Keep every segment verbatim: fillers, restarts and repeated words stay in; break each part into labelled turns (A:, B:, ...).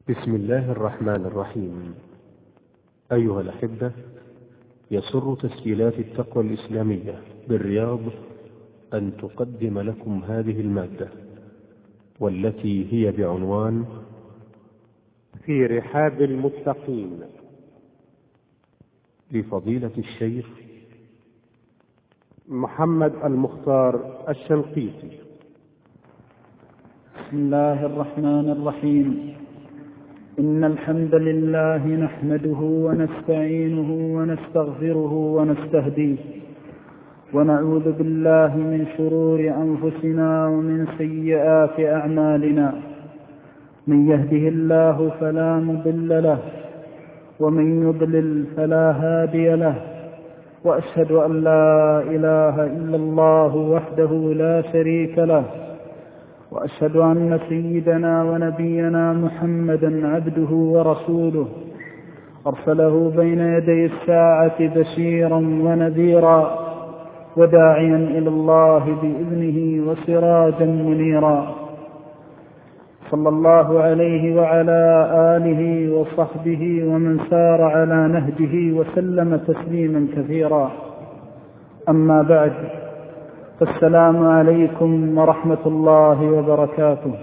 A: بسم الله الرحمن الرحيم. أيها الأحبة، يسر تسجيلات التقوى الإسلامية بالرياض أن تقدم لكم هذه المادة، والتي هي بعنوان
B: في رحاب المتقين،
A: لفضيلة الشيخ
B: محمد المختار الشنقيطي.
C: بسم الله الرحمن الرحيم. إن الحمد لله نحمده ونستعينه ونستغفره ونستهديه، ونعوذ بالله من شرور أنفسنا ومن سيئات أعمالنا. من يهده الله فلا مضل له، ومن يضلل فلا هادي له، وأشهد أن لا إله إلا الله وحده لا شريك له، وأشهد أن سيدنا ونبينا محمدا عبده ورسوله، أرسله بين يدي الساعة بشيرا ونذيرا، وداعيا إلى الله بإذنه وسراجا منيرا. صلى الله عليه وعلى آله وصحبه ومن سار على نهجه وسلم تسليما كثيرا. أما بعد، السلام عليكم ورحمة الله وبركاته.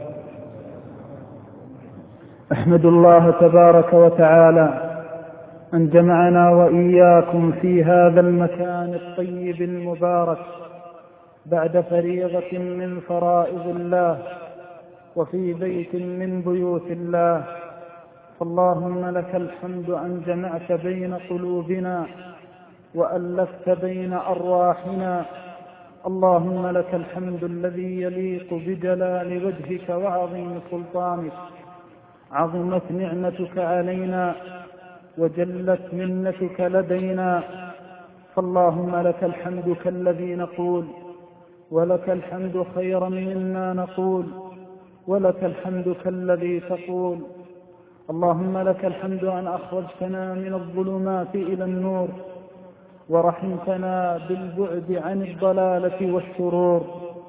C: أحمد الله تبارك وتعالى أن جمعنا وإياكم في هذا المكان الطيب المبارك بعد فريضة من فرائض الله، وفي بيت من بيوت الله. فاللهم لك الحمد أن جمعت بين قلوبنا وألفت بين أرواحنا. اللهم لك الحمد الذي يليق بجلال وجهك وعظيم سلطانك. عظمت نعمتك علينا وجلت منتك لدينا، فاللهم لك الحمد كالذي نقول، ولك الحمد خيرا مما نقول، ولك الحمد كالذي تقول. اللهم لك الحمد أن أخرجتنا من الظلمات إلى النور، ورحمتنا بالبعد عن الضلالة والشرور.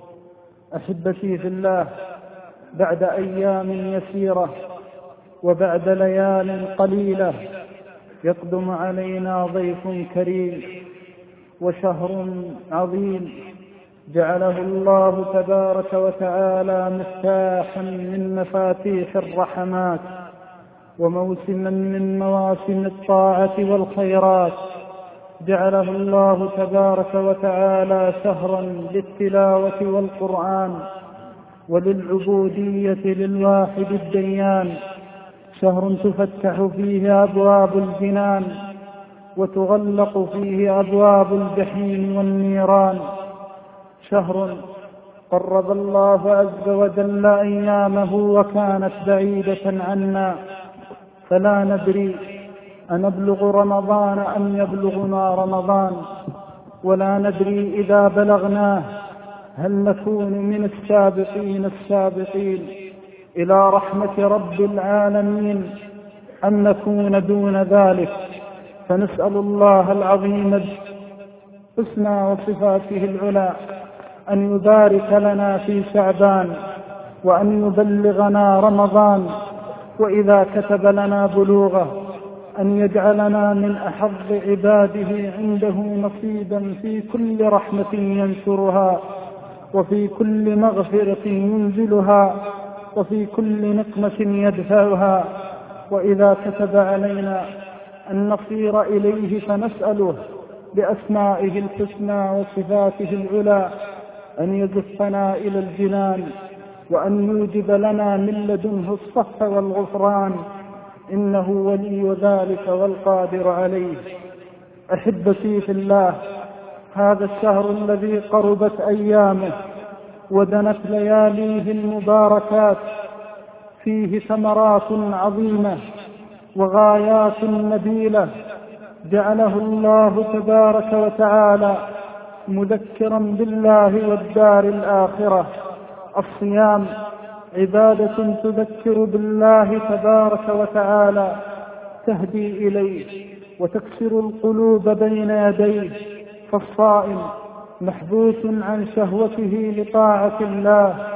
C: أحبتي في الله، بعد أيام يسيرة وبعد ليال قليلة يقدم علينا ضيف كريم وشهر عظيم جعله الله تبارك وتعالى مفتاحا من مفاتيح الرحمات، وموسما من مواسم الطاعة والخيرات. جعله الله تبارك وتعالى شهرا للتلاوة والقرآن وللعبودية للواحد الديان، شهر تفتح فيه أبواب الجنان وتغلق فيه أبواب الجحيم والنيران. شهر قرب الله عز وجل أيامه وكانت بعيدة عنا، فلا ندري أنبلغ رمضان أم يبلغنا رمضان، ولا ندري إذا بلغناه هل نكون من السابقين السابقين إلى رحمة رب العالمين أم نكون دون ذلك. فنسأل الله العظيم حسنى وصفاته العلى أن يبارك لنا في شعبان، وأن يبلغنا رمضان، وإذا كتب لنا بلوغه أن يجعلنا من أحظ عباده عنده نصيبا في كل رحمة ينشرها، وفي كل مغفرة ينزلها، وفي كل نقمة يدفعها. وإذا كتب علينا أن نصير إليه فنسأله بأسمائه الحسنى وصفاته العلى أن يزفنا إلى الجنان، وأن يوجب لنا من لدنه الصف والغفران، إنه ولي ذلك والقادر عليه. أحبتي في الله، هذا الشهر الذي قربت أيامه ودنت لياليه المباركات فيه ثمرات عظيمة وغايات نبيلة جعله الله تبارك وتعالى مذكرا بالله والدار الآخرة. الصيام عبادة تذكر بالله تبارك وتعالى، تهدي إليه وتكسر القلوب بين يديه. فالصائم محبوس عن شهوته لطاعة الله،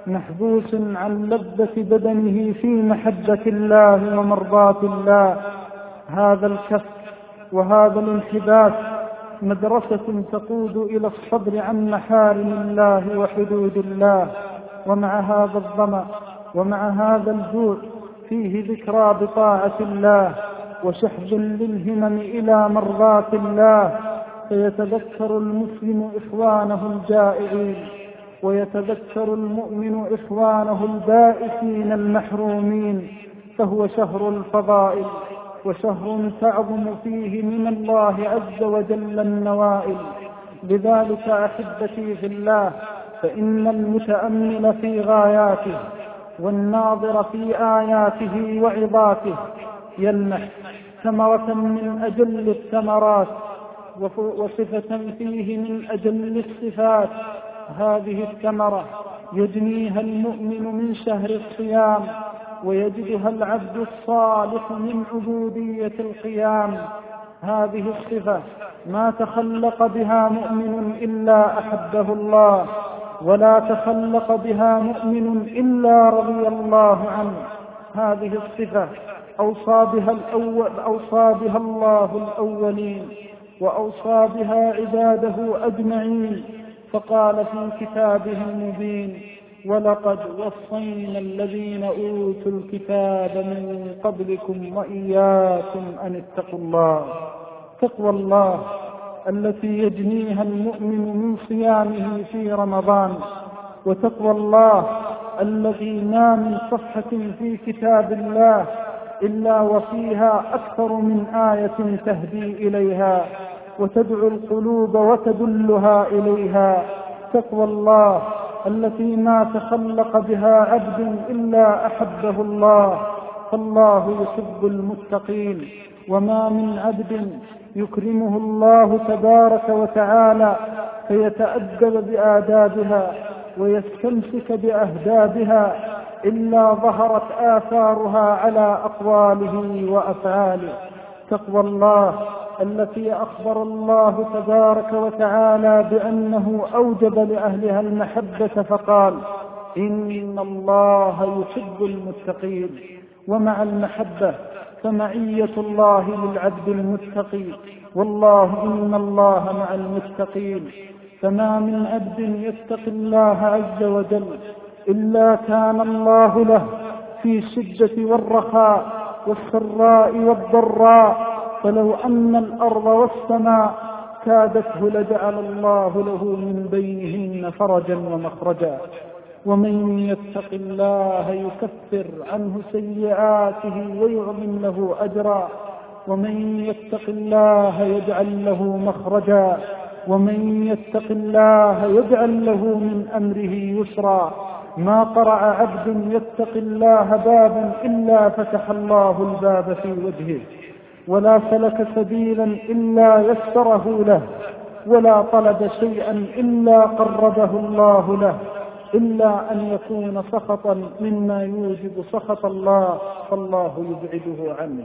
C: محبوس عن لذة بدنه في محبة الله ومرضاة الله. هذا الكف وهذا الانحباس مدرسة تقود إلى الصبر عن محارم الله وحدود الله. ومع هذا الظمأ ومع هذا الجوع فيه ذكرى بطاعة الله وشحذ للهمم إلى مرضاة الله، فيتذكر المسلم إخوانه الجائعين، ويتذكر المؤمن إخوانه البائسين المحرومين. فهو شهر الفضائل، وشهر تعظم فيه من الله عز وجل النوائل. لذلك أحبتي في الله، فإن المتأمل في غاياته والناظر في آياته وعظاته يلمح ثمرة من أجل الثمرات وصفة فيه من أجل الصفات. هذه الثمرة يجنيها المؤمن من شهر الصيام، ويجدها العبد الصالح من عبودية القيام. هذه الصفة ما تخلق بها مؤمن إلا أحبه الله، ولا تخلق بها مؤمن إلا رضي الله عنه. هذه الصفة أوصى بها, الأول أوصى بها الله الأولين، وأوصى بها عباده أجمعين، فقال في كتابه المبين: ولقد وصينا الذين أوتوا الكتاب من قبلكم وإياكم أن اتقوا الله. تقوى الله التي يجنيها المؤمن من صيامه في رمضان، وتقوى الله الذي ما من صفحة في كتاب الله إلا وفيها أكثر من آية تهدي إليها وتدعو القلوب وتدلها إليها. تقوى الله التي ما تخلق بها عبد إلا أحبه الله، فالله يحب المتقين. وما من عبد يكرمه الله تبارك وتعالى فيتأدب بآدابها ويستمسك بأهدابها إلا ظهرت آثارها على أقواله وأفعاله. تقوى الله التي أخبر الله تبارك وتعالى بأنه أوجب لأهلها المحبة فقال: إن الله يحب المتقين. ومع المحبة فمعية الله للعبد المتقي، والله إن الله مع المتقين. فما من عبد يتقي الله عز وجل إلا كان الله له في الشدة والرخاء والسراء والضراء، فلو أن الأرض والسماء كادته لجعل الله له من بينهن فرجا ومخرجا. ومن يتق الله يكفر عنه سيئاته ويعظم له أجرا، ومن يتق الله يجعل له مخرجا، ومن يتق الله يجعل له من أمره يسرا. ما قرع عبد يتق الله بابا إلا فتح الله الباب في وجهه، ولا سلك سبيلا إلا يسره له، ولا طلب شيئا إلا قربه الله له، إلا أن يكون سخطا مما يوجب سخط الله، فالله يبعده عنه.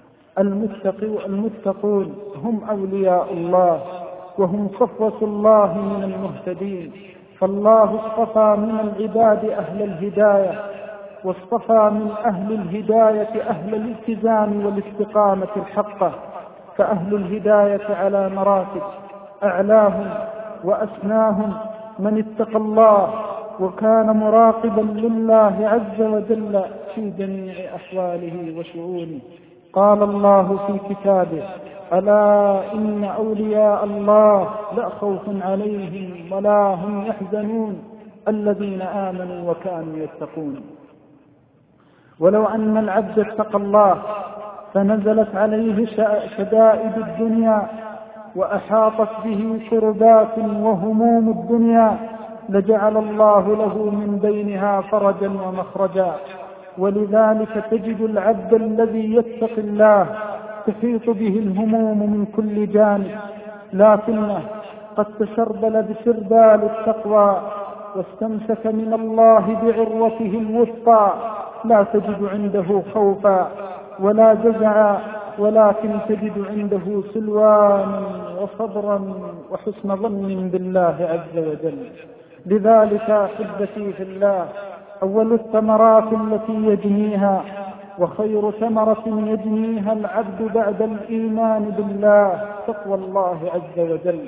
C: المتقون هم أولياء الله، وهم صفوة الله من المهتدين. فالله اصطفى من العباد أهل الهداية، واصطفى من أهل الهداية أهل الالتزام والاستقامة الحقة. فأهل الهداية على مراتب، أعلاهم وأسناهم من اتقى الله وكان مراقبا لله عز وجل في جميع أحواله وشؤونه. قال الله في كتابه: ألا إن أولياء الله لا خوف عليهم ولا هم يحزنون الذين آمنوا وكانوا يتقون. ولو أن العبد اتقى الله فنزلت عليه شدائد الدنيا وأحاطت به كربات وهموم الدنيا لجعل الله له من بينها فرجا ومخرجا. ولذلك تجد العبد الذي يتقي الله تحيط به الهموم من كل جانب، لكنه قد تسربل بسربال التقوى واستمسك من الله بعروته الوثقى، لا تجد عنده خوفا ولا جزعا، ولكن تجد عنده سلوانا وصبرا وحسن ظن بالله عز وجل. لذلك أحبتي في الله، أول الثمرات التي يجنيها وخير ثمرة يجنيها العبد بعد الإيمان بالله تقوى الله عز وجل.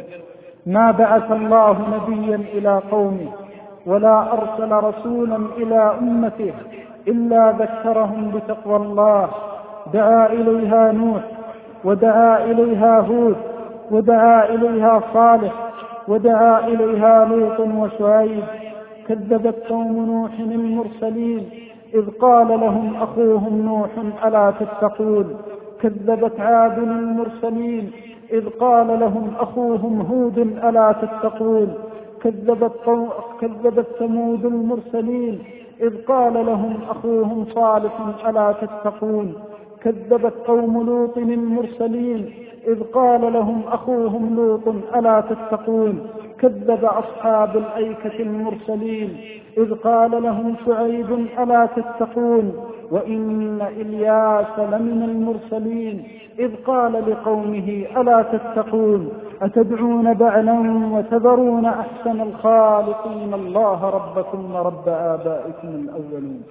C: ما بعث الله نبيا إلى قومه ولا أرسل رسولا إلى أمته إلا ذكرهم بتقوى الله. دعا إليها نوح، ودعا إليها هود، ودعا إليها صالح، ودعا إليها لوط وشعيب. كذبت قوم نوح المرسلين إذ قال لهم أخوهم نوح ألا تتقون. كذبت عاد المرسلين إذ قال لهم أخوهم هود ألا تتقون. كذبت, كذبت ثمود المرسلين إذ قال لهم أخوهم صالح ألا تتقون. كذبت قوم لوط المرسلين إذ قال لهم أخوهم لوط ألا تتقون. كذب أصحاب الأيكة المرسلين إذ قال لهم شعيب ألا تتقون. وإن إلياس لمن المرسلين إذ قال لقومه ألا تتقون. أتدعون بعلا وتذرون أحسن الخالقين الله ربكم ورب آبائكم الأولين.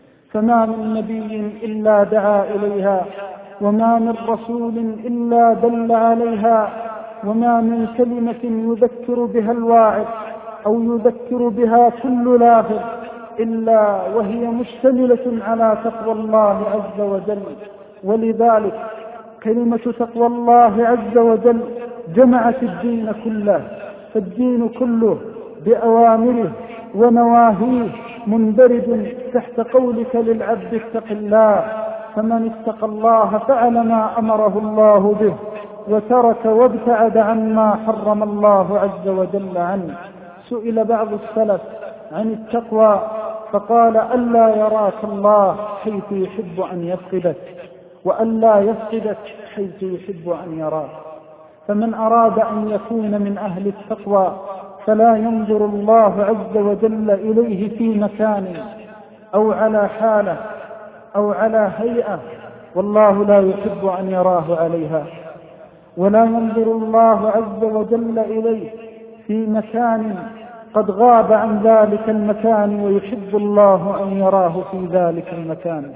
C: فما من نبي إلا دعا إليها، وما من رسول إلا دل عليها، وما من كلمة يذكر بها الواعظ أو يذكر بها كل لاهر إلا وهي مشتملة على تقوى الله عز وجل. ولذلك كلمة تقوى الله عز وجل جمعت الدين كله، فالدين كله بأوامره ونواهيه مندرج تحت قولك للعبد اتق الله. فمن اتقى الله فعل ما أمره الله به وترك وابتعد عما حرم الله عز وجل عنه. سئل بعض السلف عن التقوى فقال ألا يراك الله حيث يحب أن يفقدك، وألا يفقدك حيث يحب أن يراك. فمن أراد أن يكون من أهل التقوى فلا ينظر الله عز وجل إليه في مكان أو على حالة أو على هيئة والله لا يحب أن يراه عليها، ولا ينظر الله عز وجل إليه في مكان قد غاب عن ذلك المكان ويحب الله أن يراه في ذلك المكان.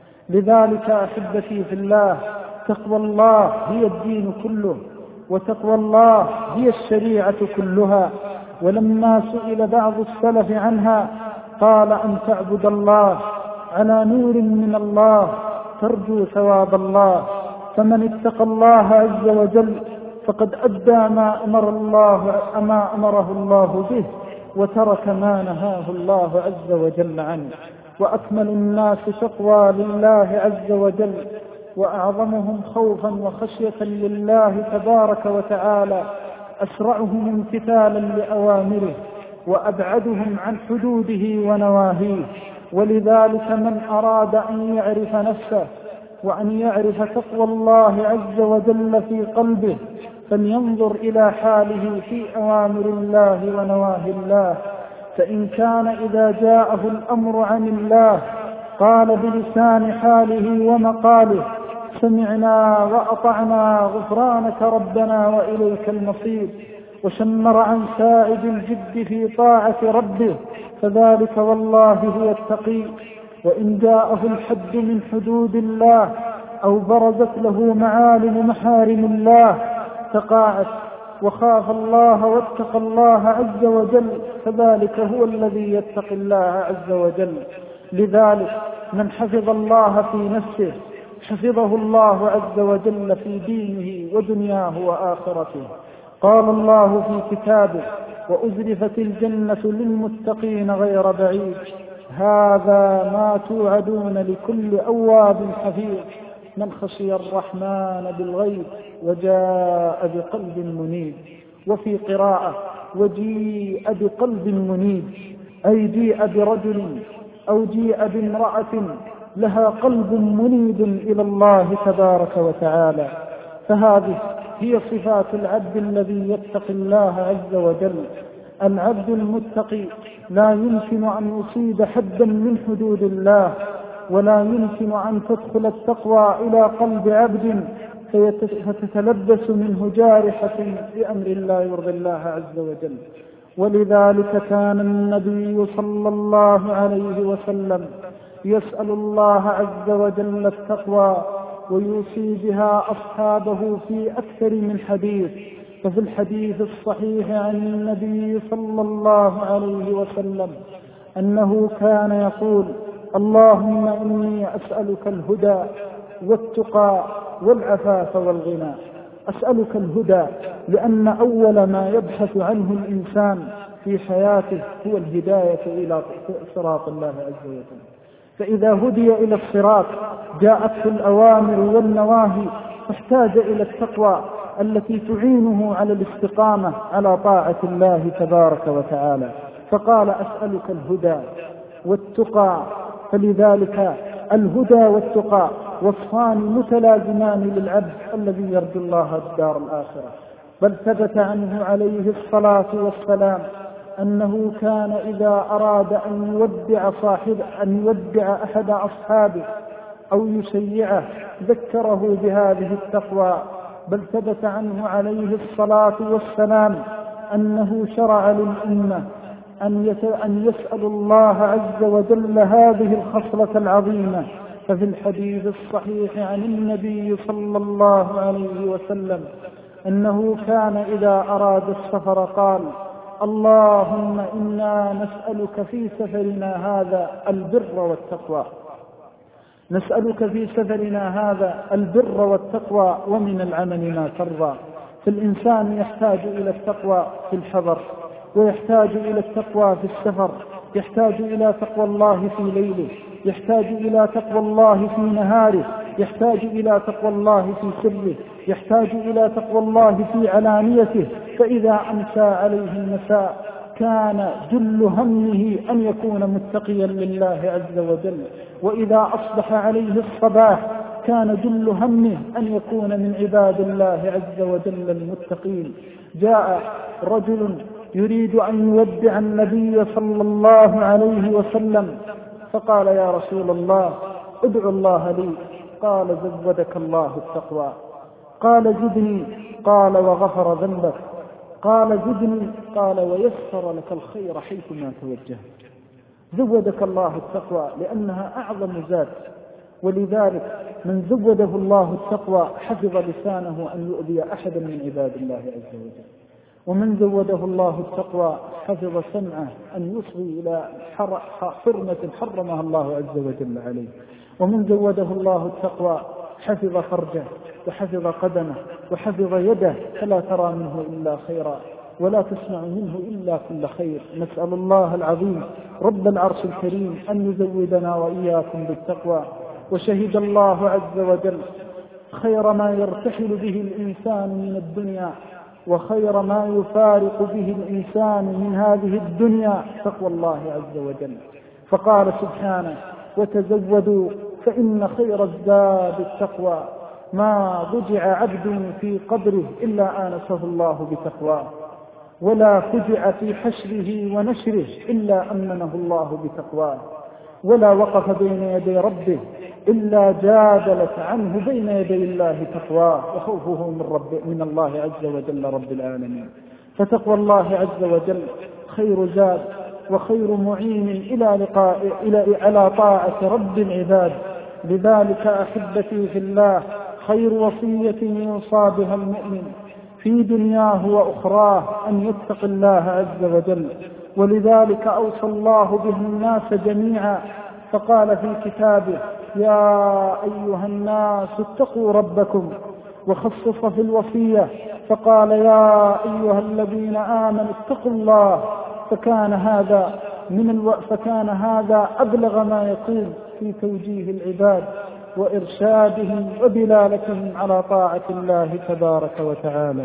C: لذلك أحبتي في الله، تقوى الله هي الدين كله، وتقوى الله هي الشريعة كلها. ولما سئل بعض السلف عنها قال أن تعبد الله على نور من الله ترجو ثواب الله. فمن اتقى الله عز وجل فقد أدى ما أمر الله ما أمره الله به وترك ما نهاه الله عز وجل عنه. وأكمل الناس تقوى لله عز وجل وأعظمهم خوفا وخشية لله تبارك وتعالى أسرعهم امتثالا لأوامره وأبعدهم عن حدوده ونواهيه. ولذلك من أراد أن يعرف نفسه وأن يعرف تقوى الله عز وجل في قلبه فلينظر إلى حاله في أوامر الله ونواهي الله. فإن كان إذا جاءه الأمر عن الله قال بلسان حاله ومقاله سمعنا وأطعنا غفرانك ربنا وإليك المصير، وشمر عن سائد الجد في طاعة ربه، فذلك والله هو التقي. وإن جاءه الحد من حدود الله أو برزت له معالم محارم الله تقاعد وخاف الله واتقى الله عز وجل، فذلك هو الذي يتقي الله عز وجل. لذلك من حفظ الله في نفسه حفظه الله عز وجل في دينه ودنياه وآخرته. قال الله في كتابه وأزلفت الجنة للمتقين غير بعيد، هذا ما توعدون لكل أواب حفيظ من خشي الرحمن بالغيب وجاء بقلب منيب. وفي قراءة وجيء بقلب منيب، أي جيء برجل أو جيء بامرأة لها قلب منيب إلى الله تبارك وتعالى. فهذه هي صفات العبد الذي يتقي الله عز وجل. العبد المتقي لا يمكن أن يصيب حدا من حدود الله، ولا يمكن أن تدخل التقوى إلى قلب عبد فتتلبس منه جارحة بأمر الله يرضي الله عز وجل. ولذلك كان النبي صلى الله عليه وسلم يسأل الله عز وجل التقوى ويوصي بها أصحابه في أكثر من حديث. ففي الحديث الصحيح عن النبي صلى الله عليه وسلم أنه كان يقول: اللهم إني أسألك الهدى والتقى والعفاف والغنى. أسألك الهدى لأن أول ما يبحث عنه الإنسان في حياته هو الهداية إلى صراط الله عز وجل، فإذا هدي إلى الصراط جاءته الأوامر والنواهي، فاحتاج إلى التقوى التي تعينه على الاستقامة على طاعة الله تبارك وتعالى. فقال: أسألك الهدى والتقى. فلذلك الهدى والتقى وصفان متلازمان للعبد الذي يرجو الله الدار الآخرة. بل ثبت عنه عليه الصلاة والسلام أنه كان إذا أراد أن يودع صاحب أن يودع أحد أصحابه أو يشيعه ذكره بهذه التقوى. بل ثبت عنه عليه الصلاة والسلام أنه شرع للأمة أن يسأل الله عز وجل هذه الخصلة العظيمة. ففي الحديث الصحيح عن النبي صلى الله عليه وسلم أنه كان إذا أراد السفر قال: اللهم إنا نسألك في سفرنا هذا البر والتقوى. نسألك في سفرنا هذا البر والتقوى ومن العمل ما ترضى. فالإنسان يحتاج إلى التقوى في الحضر، ويحتاج إلى التقوى في السفر، يحتاج إلى تقوى الله في ليله، يحتاج إلى تقوى الله في نهاره، يحتاج إلى تقوى الله في سره، يحتاج إلى تقوى الله في علانيته. فإذا أمسى عليه المساء كان جل همه أن يكون متقيا لله عز وجل، وإذا أصبح عليه الصباح كان جل همه أن يكون من عباد الله عز وجل المتقين. جاء رجل يريد أن يودع النبي صلى الله عليه وسلم فقال: يا رسول الله ادعو الله لي. قال: زودك الله التقوى. قال: زدني. قال: وغفر ذنبك. قال: زدني. قال: ويسر لك الخير حيثما توجهت. زودك الله التقوى لأنها أعظم زاد، ولذلك من زوده الله التقوى حفظ لسانه أن يؤذي أحدا من عباد الله عز وجل، ومن زوده الله التقوى حفظ سمعه أن يصغي إلى حرمة حرمها الله عز وجل عليه، ومن زوده الله التقوى حفظ فرجه وحفظ قدمه وحفظ يده، فلا ترى منه إلا خيرا ولا تسمع منه إلا كل خير. نسأل الله العظيم رب العرش الكريم أن يزودنا وإياكم بالتقوى. وشهد الله عز وجل خير ما يرتحل به الإنسان من الدنيا وخير ما يفارق به الإنسان من هذه الدنيا تقوى الله عز وجل، فقال سبحانه: وتزودوا فإن خير الزاد التقوى. ما ضجع عبد في قبره إلا آنسه الله بتقواه، ولا فجع في حشره ونشره إلا أمنه الله بتقواه، ولا وقف بين يدي ربه إلا جادلت عنه بين يدي الله تقواه وخوفه من, رب من الله عز وجل رب العالمين. فتقوى الله عز وجل خير زاد وخير معين إلى لقاء إلى على طاعة رب العباد. لذلك أحبتي في الله خير وصية يوصى بها المؤمن في دنياه وأخراه أن يتقي الله عز وجل، ولذلك أوصى الله به الناس جميعا فقال في كتابه: يا أيها الناس اتقوا ربكم، وخصص في الوصية فقال: يا أيها الذين آمنوا اتقوا الله. فكان هذا من الو... فكان هذا أبلغ ما يكون في توجيه العباد وإرشادهم ودلالتهم على طاعة الله تبارك وتعالى.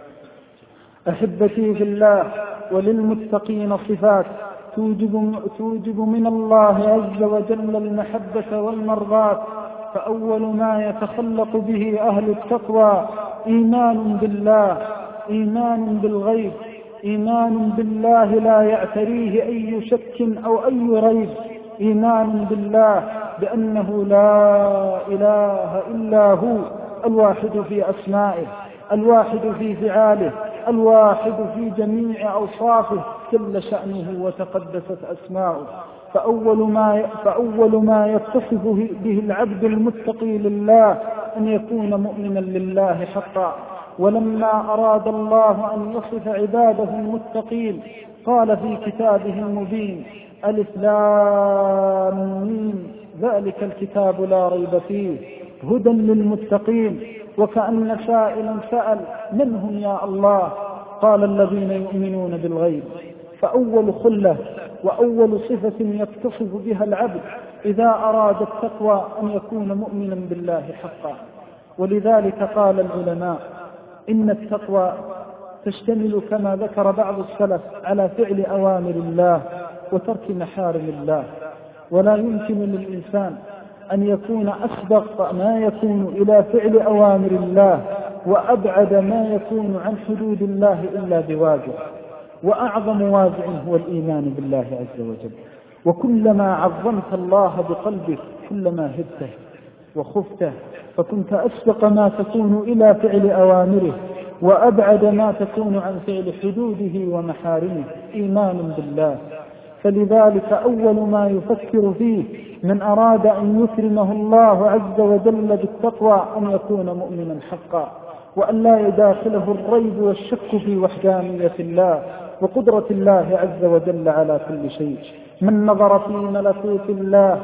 C: أحبتي في الله، وللمتقين صفات توجب, توجب من الله عز وجل المحبة والمرضاة. فأول ما يتخلق به أهل التقوى إيمان بالله، إيمان بالغيب، إيمان بالله لا يعتريه أي شك أو أي ريب، إيمان بالله بأنه لا إله إلا هو، الواحد في أسمائه، الواحد في فعاله، الواحد في جميع أوصافه جل شأنه وتقدست أسماؤه. فأول ما, فأول ما يتصف به العبد المتقي لله أن يكون مؤمنا لله حقا. ولما أراد الله أن يصف عباده المتقين قال في كتابه المبين: ألف لام ميم ذلك الكتاب لا ريب فيه هدى للمتقين. وكأن سائلا سأل: من هم يا الله؟ قال: الذين يؤمنون بالغيب. فأول خلة وأول صفة يتصف بها العبد إذا أراد التقوى أن يكون مؤمنا بالله حقا. ولذلك قال العلماء: إن التقوى تشتمل كما ذكر بعض السلف على فعل أوامر الله وترك محارم الله. ولا يمكن للإنسان أن يكون أسبق ما يكون إلى فعل أوامر الله وأبعد ما يكون عن حدود الله إلا بواجب. وأعظم وازع هو الإيمان بالله عز وجل. وكلما عظمت الله بقلبك كلما هبته وخفته، فكنت أسبق ما تكون إلى فعل أوامره وأبعد ما تكون عن فعل حدوده ومحارمه، إيمان بالله. فلذلك أول ما يفكر فيه من أراد أن يكرمه الله عز وجل بالتقوى أن يكون مؤمنا حقا، وأن لا يداخله الريب والشك في وحدانية الله وقدرة الله عز وجل على كل شيء. من نظر في ملكوت الله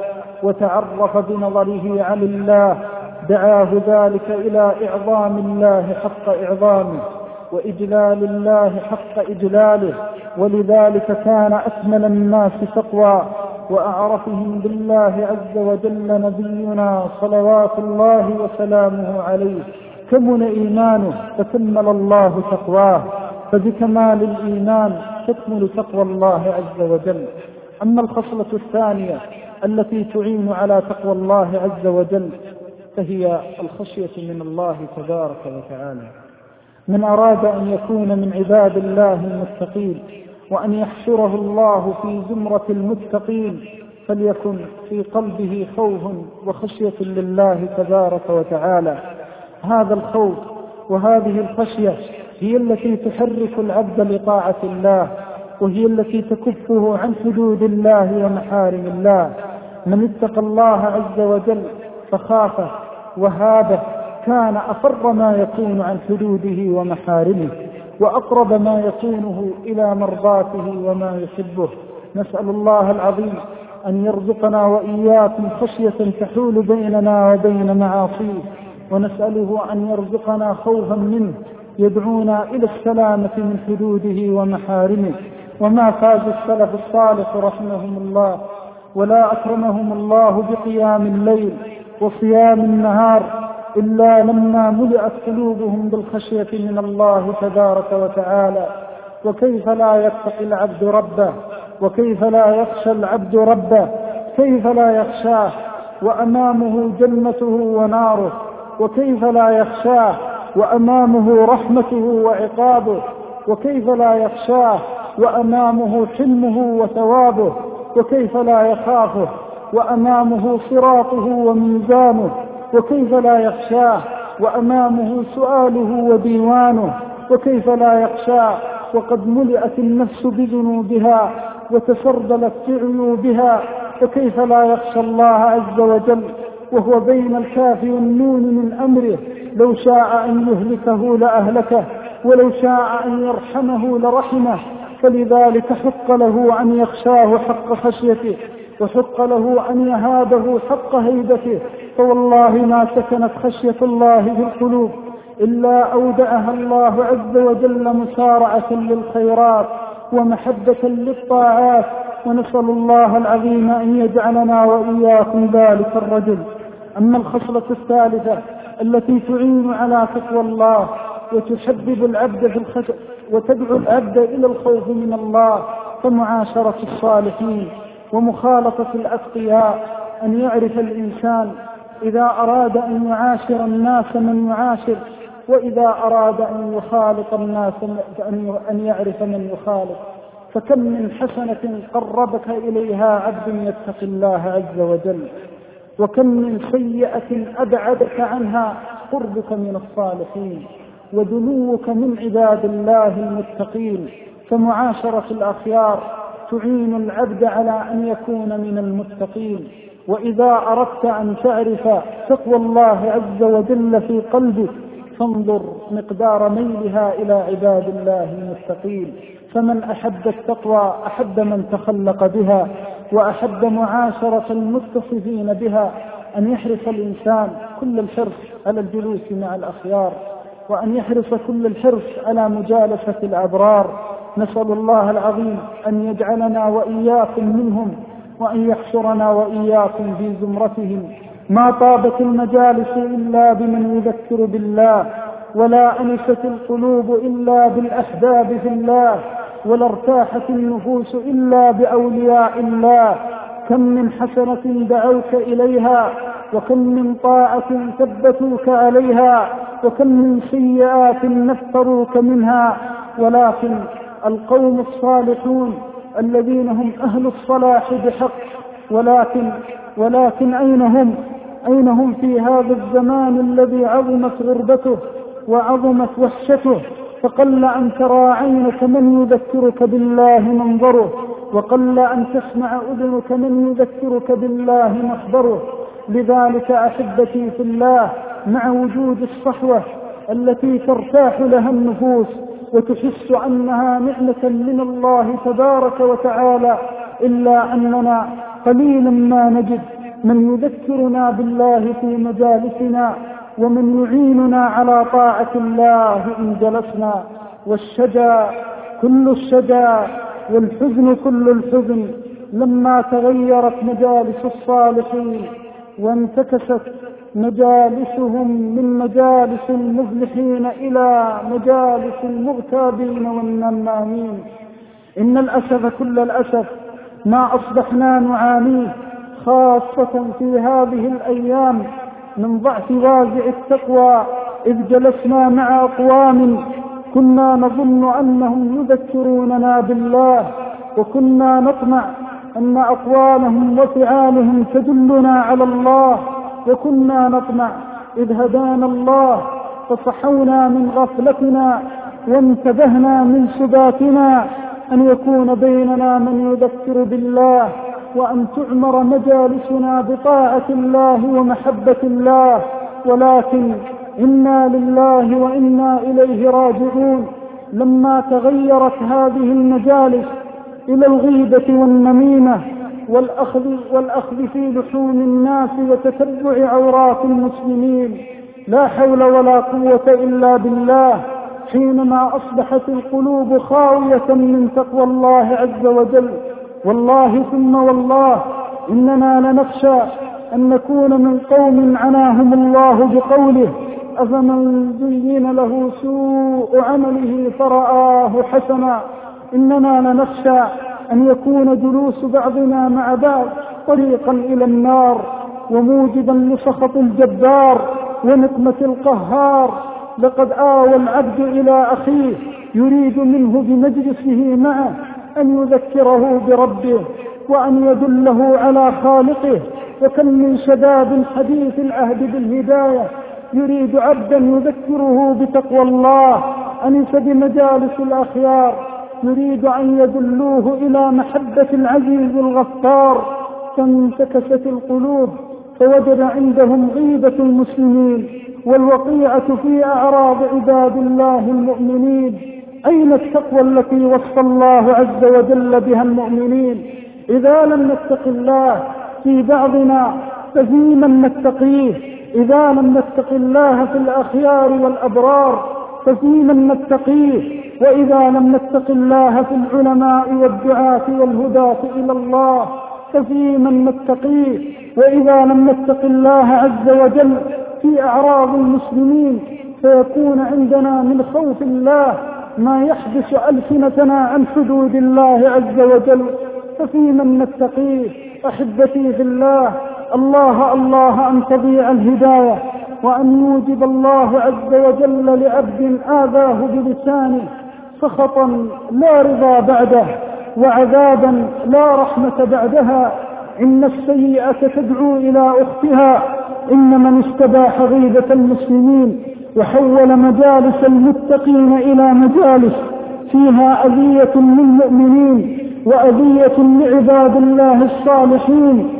C: وتعرف بنظره على الله دعاه ذلك إلى إعظام الله حق إعظامه وإجلال الله حق إجلاله. ولذلك كان أكمل الناس تقوى وأعرفهم بالله عز وجل نبينا صلوات الله وسلامه عليه. كمل إيمانه فكمل الله تقواه، فبكمال الإيمان تكمل تقوى الله عز وجل. أما الخصلة الثانية التي تعين على تقوى الله عز وجل فهي الخشية من الله تبارك وتعالى. من أراد أن يكون من عباد الله المتقين وأن يحشره الله في زمرة المتقين فليكن في قلبه خوف وخشية لله تبارك وتعالى. هذا الخوف وهذه الخشية هي التي تحرك العبد لطاعة الله، وهي التي تكفه عن حدود الله ومحارم الله. من اتقى الله عز وجل فخافه وهابه كان أفر ما يكون عن حدوده ومحارمه وأقرب ما يكونه إلى مرضاته وما يحبه. نسأل الله العظيم أن يرزقنا وإياكم خشية تحول بيننا وبين معاصيه، ونسأله أن يرزقنا خوفا منه يدعونا إلى السلامة من حدوده ومحارمه. وما فاز السلف الصالح رحمهم الله ولا أكرمهم الله بقيام الليل وصيام النهار إلا لما ملئت قلوبهم بالخشية من الله تبارك وتعالى. وكيف لا يتقي العبد ربه، وكيف لا يخشى العبد ربه، كيف لا يخشاه وأمامه جنته وناره، وكيف لا يخشاه وأمامه رحمته وعقابه، وكيف لا يخشاه وأمامه حلمه وثوابه، وكيف لا يخافه وأمامه صراطه وميزانه، وكيف لا يخشاه وأمامه سؤاله وديوانه، وكيف لا يخشاه وقد ملئت النفس بذنوبها وتسربلت في عيوبها، وكيف لا يخشى الله عز وجل وهو بين الكاف والنون من أمره. لو شاء أن يهلكه لأهلكه ولو شاء أن يرحمه لرحمه. فلذلك حق له أن يخشاه حق خشيته، وحق له أن يهابه حق هيبته. فوالله ما سكنت خشية الله في القلوب إلا أودعها الله عز وجل مسارعة للخيرات ومحبة للطاعات. ونسأل الله العظيم أن يجعلنا وإياكم ذلك الرجل. أما الخصلة الثالثة التي تعين على تقوى الله وتحبب العبد في الخشية وتدعو العبد إلى الخوف من الله فمعاشرة الصالحين ومخالطة الأتقياء. أن يعرف الإنسان إذا أراد أن يعاشر الناس من يعاشر، وإذا أراد أن يخالط الناس أن يعرف من يخالط. فكم من حسنة قربك إليها عبد يتقي الله عز وجل، وكم من سيئة أبعدك عنها قربك من الصالحين. ودنوك من عباد الله المتقين. فمعاشرة الأخيار تعين العبد على أن يكون من المتقين. وإذا أردت أن تعرف تقوى الله عز وجل في قلبك فانظر مقدار ميلها إلى عباد الله المتقين. فمن أحب التقوى أحب من تخلق بها، وأحب معاشرة المتصفين بها. أن يحرص الإنسان كل الحرص على الجلوس مع الأخيار، وأن يحرص كل الحرص على مجالسة الأبرار. نسأل الله العظيم أن يجعلنا وإياكم منهم، وأن يحشرنا وإياكم في زمرتهم. ما طابت المجالس إلا بمن يذكر بالله، ولا أنست القلوب إلا بالأحباب في الله، ولا ارتاحت النفوس إلا بأولياء الله. كم من حسنة دعوك إليها، وكم من طاعة ثبتوك عليها، وكم من سيئات نفروك منها. ولكن القوم الصالحون الذين هم أهل الصلاح بحق، ولكن ولكن أين هم أين هم في هذا الزمان الذي عظمت غربته وعظمت وحشته؟ فقل أن ترى عينك من يذكرك بالله منظره، وقل أن تسمع أذنك من يذكرك بالله مخبره. لذلك أحبتي في الله، مع وجود الصحوة التي ترتاح لها النفوس وتحس أنها نعمة من الله تبارك وتعالى، إلا أننا قليلا ما نجد من يذكرنا بالله في مجالسنا، ومن يعيننا على طاعة الله إن جلسنا. والشجا كل الشجا والحزن كل الحزن لما تغيرت مجالس الصالحين وانتكست مجالسهم من مجالس المفلحين إلى مجالس المغتابين والنمامين. إن الأسف كل الأسف ما أصبحنا نعانيه، خاصة في هذه الأيام، من ضعف وازع التقوى، إذ جلسنا مع أقوام كنا نظن أنهم يذكروننا بالله، وكنا نطمع أن أقوالهم وفعالهم تدلنا على الله، وكنا نطمع إذ هدانا الله فصحونا من غفلتنا وانتبهنا من سباتنا أن يكون بيننا من يذكر بالله، وأن تعمر مجالسنا بطاعة الله ومحبة الله. ولكن إنا لله وإنا إليه راجعون. لما تغيرت هذه المجالس إلى الغيبة والنميمة والأخذ, والأخذ في لحوم الناس وتتبع عورات المسلمين، لا حول ولا قوة إلا بالله. حينما أصبحت القلوب خاوية من تقوى الله عز وجل، والله ثم والله إننا لنخشى أن نكون من قوم عناهم الله بقوله: أفمن زين له سوء عمله فرآه حسنا. إننا لنخشى أن يكون جلوس بعضنا مع بعض طريقا إلى النار، وموجبا لسخط الجبار ونقمة القهار. لقد آوى العبد إلى أخيه يريد منه بمجلسه معه أن يذكره بربه وأن يدله على خالقه. وكم من شباب حديث العهد بالهداية يريد عبدا يذكره بتقوى الله، أنس بمجالس الأخيار، يريد أن يدلوه إلى محبة العزيز الغفار. فانتكست القلوب فوجد عندهم غيبة المسلمين والوقيعة في أعراض عباد الله المؤمنين. أين التقوى التي وصف الله عز وجل بها المؤمنين؟ إذا لم نتق الله في بعضنا ففي من نتقيه، إذا لم نتق الله في الأخيار والأبرار ففي من نتقيه، وإذا لم نتق الله في العلماء والدعاة والهداة إلى الله ففي من نتقيه، وإذا لم نتق الله عز وجل في أعراض المسلمين فيكون عندنا من خوف الله ما يحبس ألسنتنا عن حدود الله عز وجل، ففي من نتقيه. أحبتي في الله، الله الله أن تضيع الهداية، وأن يوجب الله عز وجل لعبد آذاه بلسانه سخطا لا رضا بعده، وعذابا لا رحمة بعدها. إن السيئة تدعو إلى أختها. إن من استباح غيبة المسلمين وحول مجالس المتقين إلى مجالس فيها أذية للمؤمنين وأذية لعباد الله الصالحين،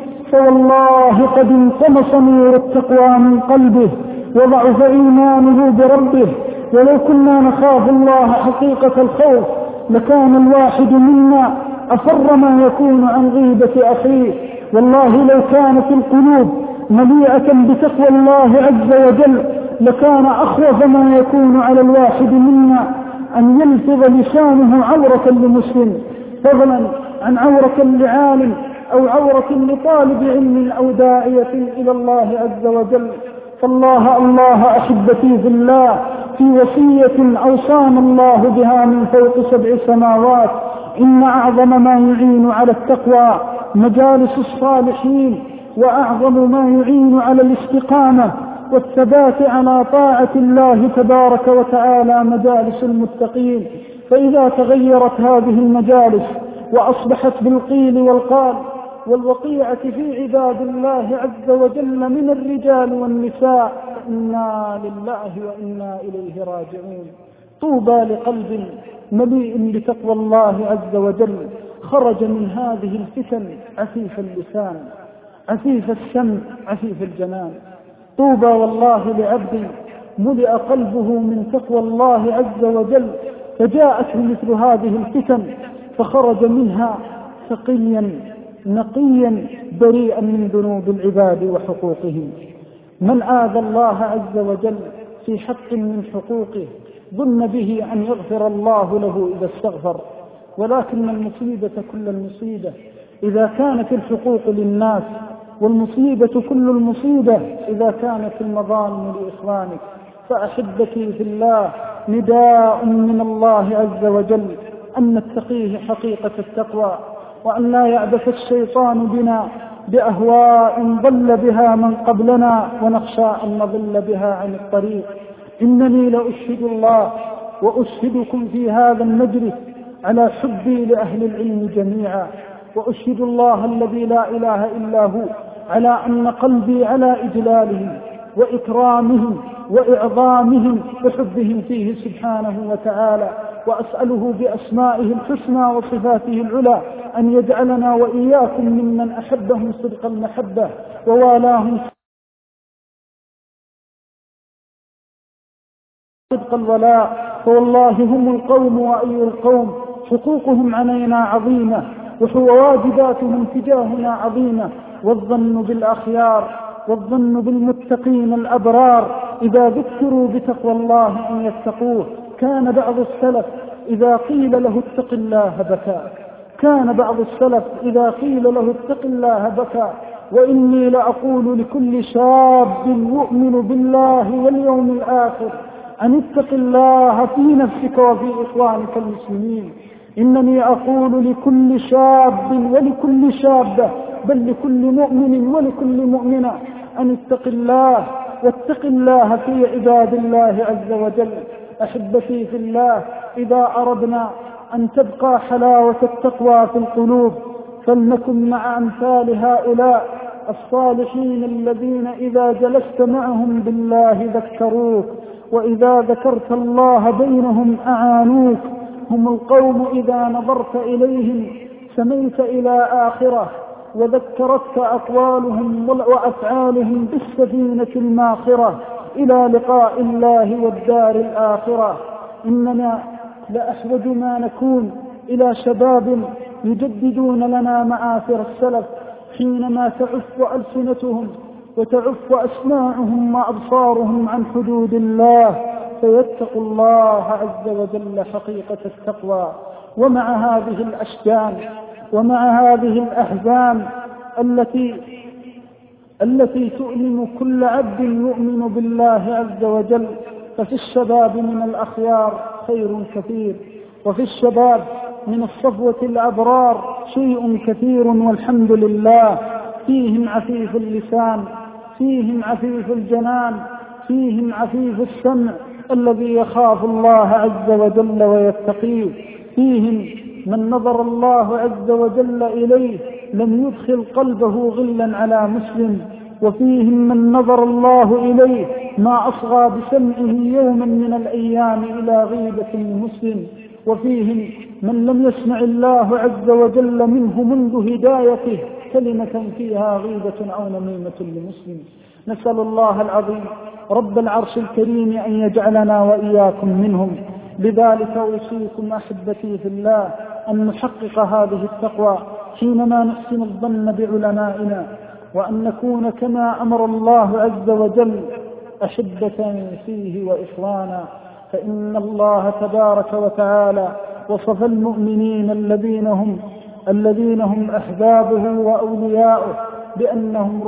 C: فوالله قد انطمس نور التقوى من قلبه وضعف إيمانه بربه. ولو كنا نخاف الله حقيقة الخوف لكان الواحد منا أفر ما يكون عن غيبة أخيه. والله لو كانت القلوب مليئة بتقوى الله عز وجل لكان أخوف ما يكون على الواحد منا أن يلفظ لسانه عورة لمسلم، فضلا عن عورة لعالم أو عورة لطالب علم أو داعية إلى الله عز وجل. فالله الله أحبتي في الله في وصية أوصانا الله بها من فوق سبع سماوات: إن أعظم ما يعين على التقوى مجالس الصالحين، وأعظم ما يعين على الاستقامة والثبات على طاعة الله تبارك وتعالى مجالس المتقين. فإذا تغيرت هذه المجالس وأصبحت بالقيل والقال والوقيعة في عباد الله عز وجل من الرجال والنساء، إنا لله وإنا إليه راجعون. طوبى لقلب مليء بتقوى الله عز وجل خرج من هذه الفتن عفيف اللسان عفيف السمع عفيف الجنان. طوبى والله لعبد ملئ قلبه من تقوى الله عز وجل فجاءته مثل هذه الفتن فخرج منها ثقيا نقيا بريئا من ذنوب العباد وحقوقهم. من آذى الله عز وجل في حق من حقوقه ظن به أن يغفر الله له إذا استغفر، ولكن المصيبة كل المصيبة إذا كانت الحقوق للناس، والمصيبة كل المصيبة إذا كانت المظالم لإخوانك. فأحبتي في الله، نداء من الله عز وجل أن نتقيه حقيقة التقوى، وأن لا يعبث الشيطان بنا بأهواء ضل بها من قبلنا ونخشى أن نضل بها عن الطريق. إنني لأشهد الله وأشهدكم في هذا المجلس على حبي لأهل العلم جميعا، وأشهد الله الذي لا إله إلا هو على أن قلبي على إجلالهم وإكرامهم وإعظامهم وحبهم فيه سبحانه وتعالى، وأسأله بأسمائه الحسنى وصفاته العلى أن يجعلنا وإياكم ممن أحبهم صدق المحبة ووالاهم صدق الولاء. فوالله هم القوم وأي القوم، حقوقهم علينا عظيمة وواجباتهم تجاهنا عظيمة. والظن بالأخيار والظن بالمتقين الأبرار إذا ذكروا بتقوى الله أن يتقوه. كان بعض السلف إذا قيل له اتق الله بكى كان بعض السلف إذا قيل له اتق الله بكى. وإني لأقول لكل شاب يؤمن بالله واليوم الآخر أن اتق الله في نفسك وفي إخوانك المسلمين. إنني أقول لكل شاب ولكل شابة بل لكل مؤمن ولكل مؤمنة أن اتق الله واتق الله في عباد الله عز وجل. أحبتي في الله، إذا أردنا أن تبقى حلاوة التقوى في القلوب فلنكن مع أمثال هؤلاء الصالحين الذين إذا جلست معهم بالله ذكروك، وإذا ذكرت الله بينهم أعانوك. هم القوم إذا نظرت إليهم سميت إلى آخرة، وذكرتك أقوالهم وأفعالهم بالسفينة الماخرة إلى لقاء الله والدار الآخرة. إننا لأحوج ما نكون إلى شباب يجددون لنا مآثر السلف حينما تعف ألسنتهم وتعف أسماعهم وأبصارهم عن حدود الله، فيتقوا الله عز وجل حقيقة التقوى. ومع هذه الأشجان ومع هذه الأحزان التي التي تؤلم كل عبد يؤمن بالله عز وجل، ففي الشباب من الأخيار خير كثير، وفي الشباب من الصفوة الأبرار شيء كثير والحمد لله. فيهم عفيف اللسان، فيهم عفيف الجنان، فيهم عفيف السمع الذي يخاف الله عز وجل ويتقيه. فيهم من نظر الله عز وجل إليه لم يدخل قلبه غلا على مسلم، وفيهم من نظر الله إليه ما أصغى بسمعه يوما من الأيام إلى غيبة المسلم، وفيهم من لم يسمع الله عز وجل منه منذ هدايته كلمة فيها غيبة أو نميمة لمسلم. نسأل الله العظيم رب العرش الكريم أن يجعلنا وإياكم منهم. لذلك أوصيكم أحبتي في الله أن نحقق هذه التقوى حينما نحسن الظن بعلمائنا، وأن نكون كما أمر الله عز وجل أحبة فيه وإخوانا. فإن الله تبارك وتعالى وصف المؤمنين الذين هم الذين هم أحبابه وأولياؤه بأنهم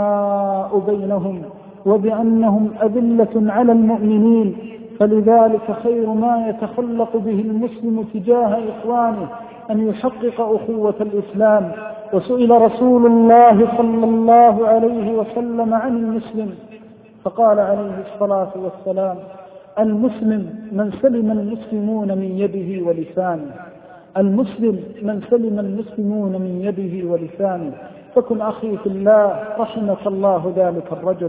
C: رحماء بينهم، وبأنهم أذلة على المؤمنين. فلذلك خير ما يتخلق به المسلم تجاه إخوانه أن يحقق أخوة الإسلام. وسئل رسول الله صلى الله عليه وسلم عن المسلم فقال عليه الصلاة والسلام: المسلم من سلم المسلمون من يده ولسانه. المسلم من سلم المسلمون من يده ولسانه. فكن أخي في الله رحمك الله ذلك الرجل.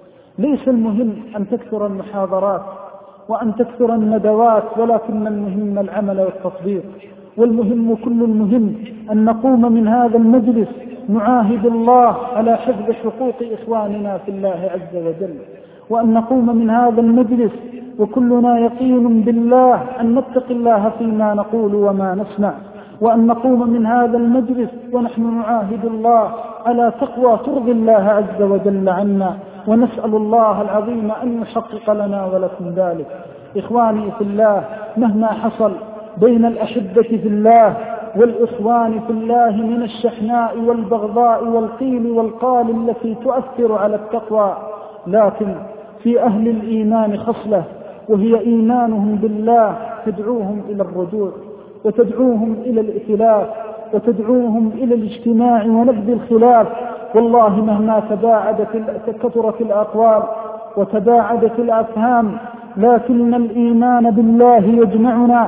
C: ليس المهم أن تكثر المحاضرات وأن تكثر الندوات، ولكن المهم العمل والتطبيق. والمهم كل المهم أن نقوم من هذا المجلس نعاهد الله على حفظ حقوق إخواننا في الله عز وجل، وأن نقوم من هذا المجلس وكلنا يقين بالله أن نتقي الله فيما نقول وما نسمع، وأن نقوم من هذا المجلس ونحن نعاهد الله على تقوى ترضي الله عز وجل عنا، ونسأل الله العظيم أن يحقق لنا ولكم ذلك. إخواني في الله، مهما حصل بين الأحبة في الله والإخوان في الله من الشحناء والبغضاء والقيل والقال التي تؤثر على التقوى، لكن في أهل الإيمان خصلة، وهي إيمانهم بالله تدعوهم إلى الرجوع، وتدعوهم إلى الائتلاف، وتدعوهم إلى الاجتماع ونبذ الخلاف. والله مهما تباعدت كثرت الأقوال وتباعدت الأفهام، لكن الإيمان بالله يجمعنا،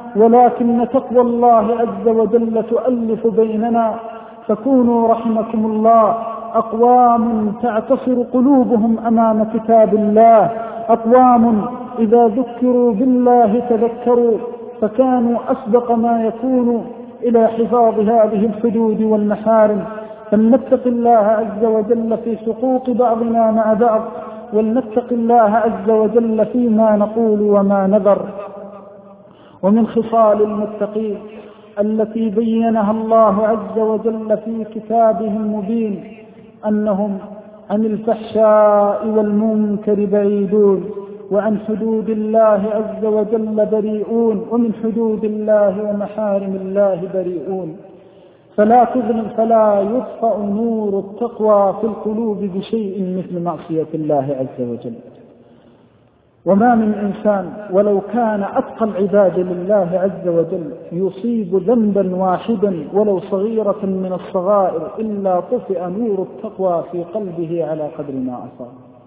C: ولكن تقوى الله عز وجل تؤلف بيننا. فكونوا رحمكم الله أقوام تعتصر قلوبهم أمام كتاب الله، أقوام إذا ذكروا بالله تذكروا، فكانوا أسبق ما يكون إلى حفاظ هذه الحدود والمحارم. فلنتق الله عز وجل في حقوق بعضنا مع بعض، ولنتق الله عز وجل فيما نقول وما نذر. ومن خصال المتقين التي بينها الله عز وجل في كتابه المبين أنهم عن الفحشاء والمنكر بعيدون، وعن حدود الله عز وجل بريئون، ومن حدود الله ومحارم الله بريئون. فلا تظلم فلا يطفأ نور التقوى في القلوب بشيء مثل معصية الله عز وجل. وما من إنسان ولو كان أتقى العباد لله عز وجل يصيب ذنبا واحدا ولو صغيرة من الصغائر إلا طفئ نور التقوى في قلبه على قدر ما أصاب.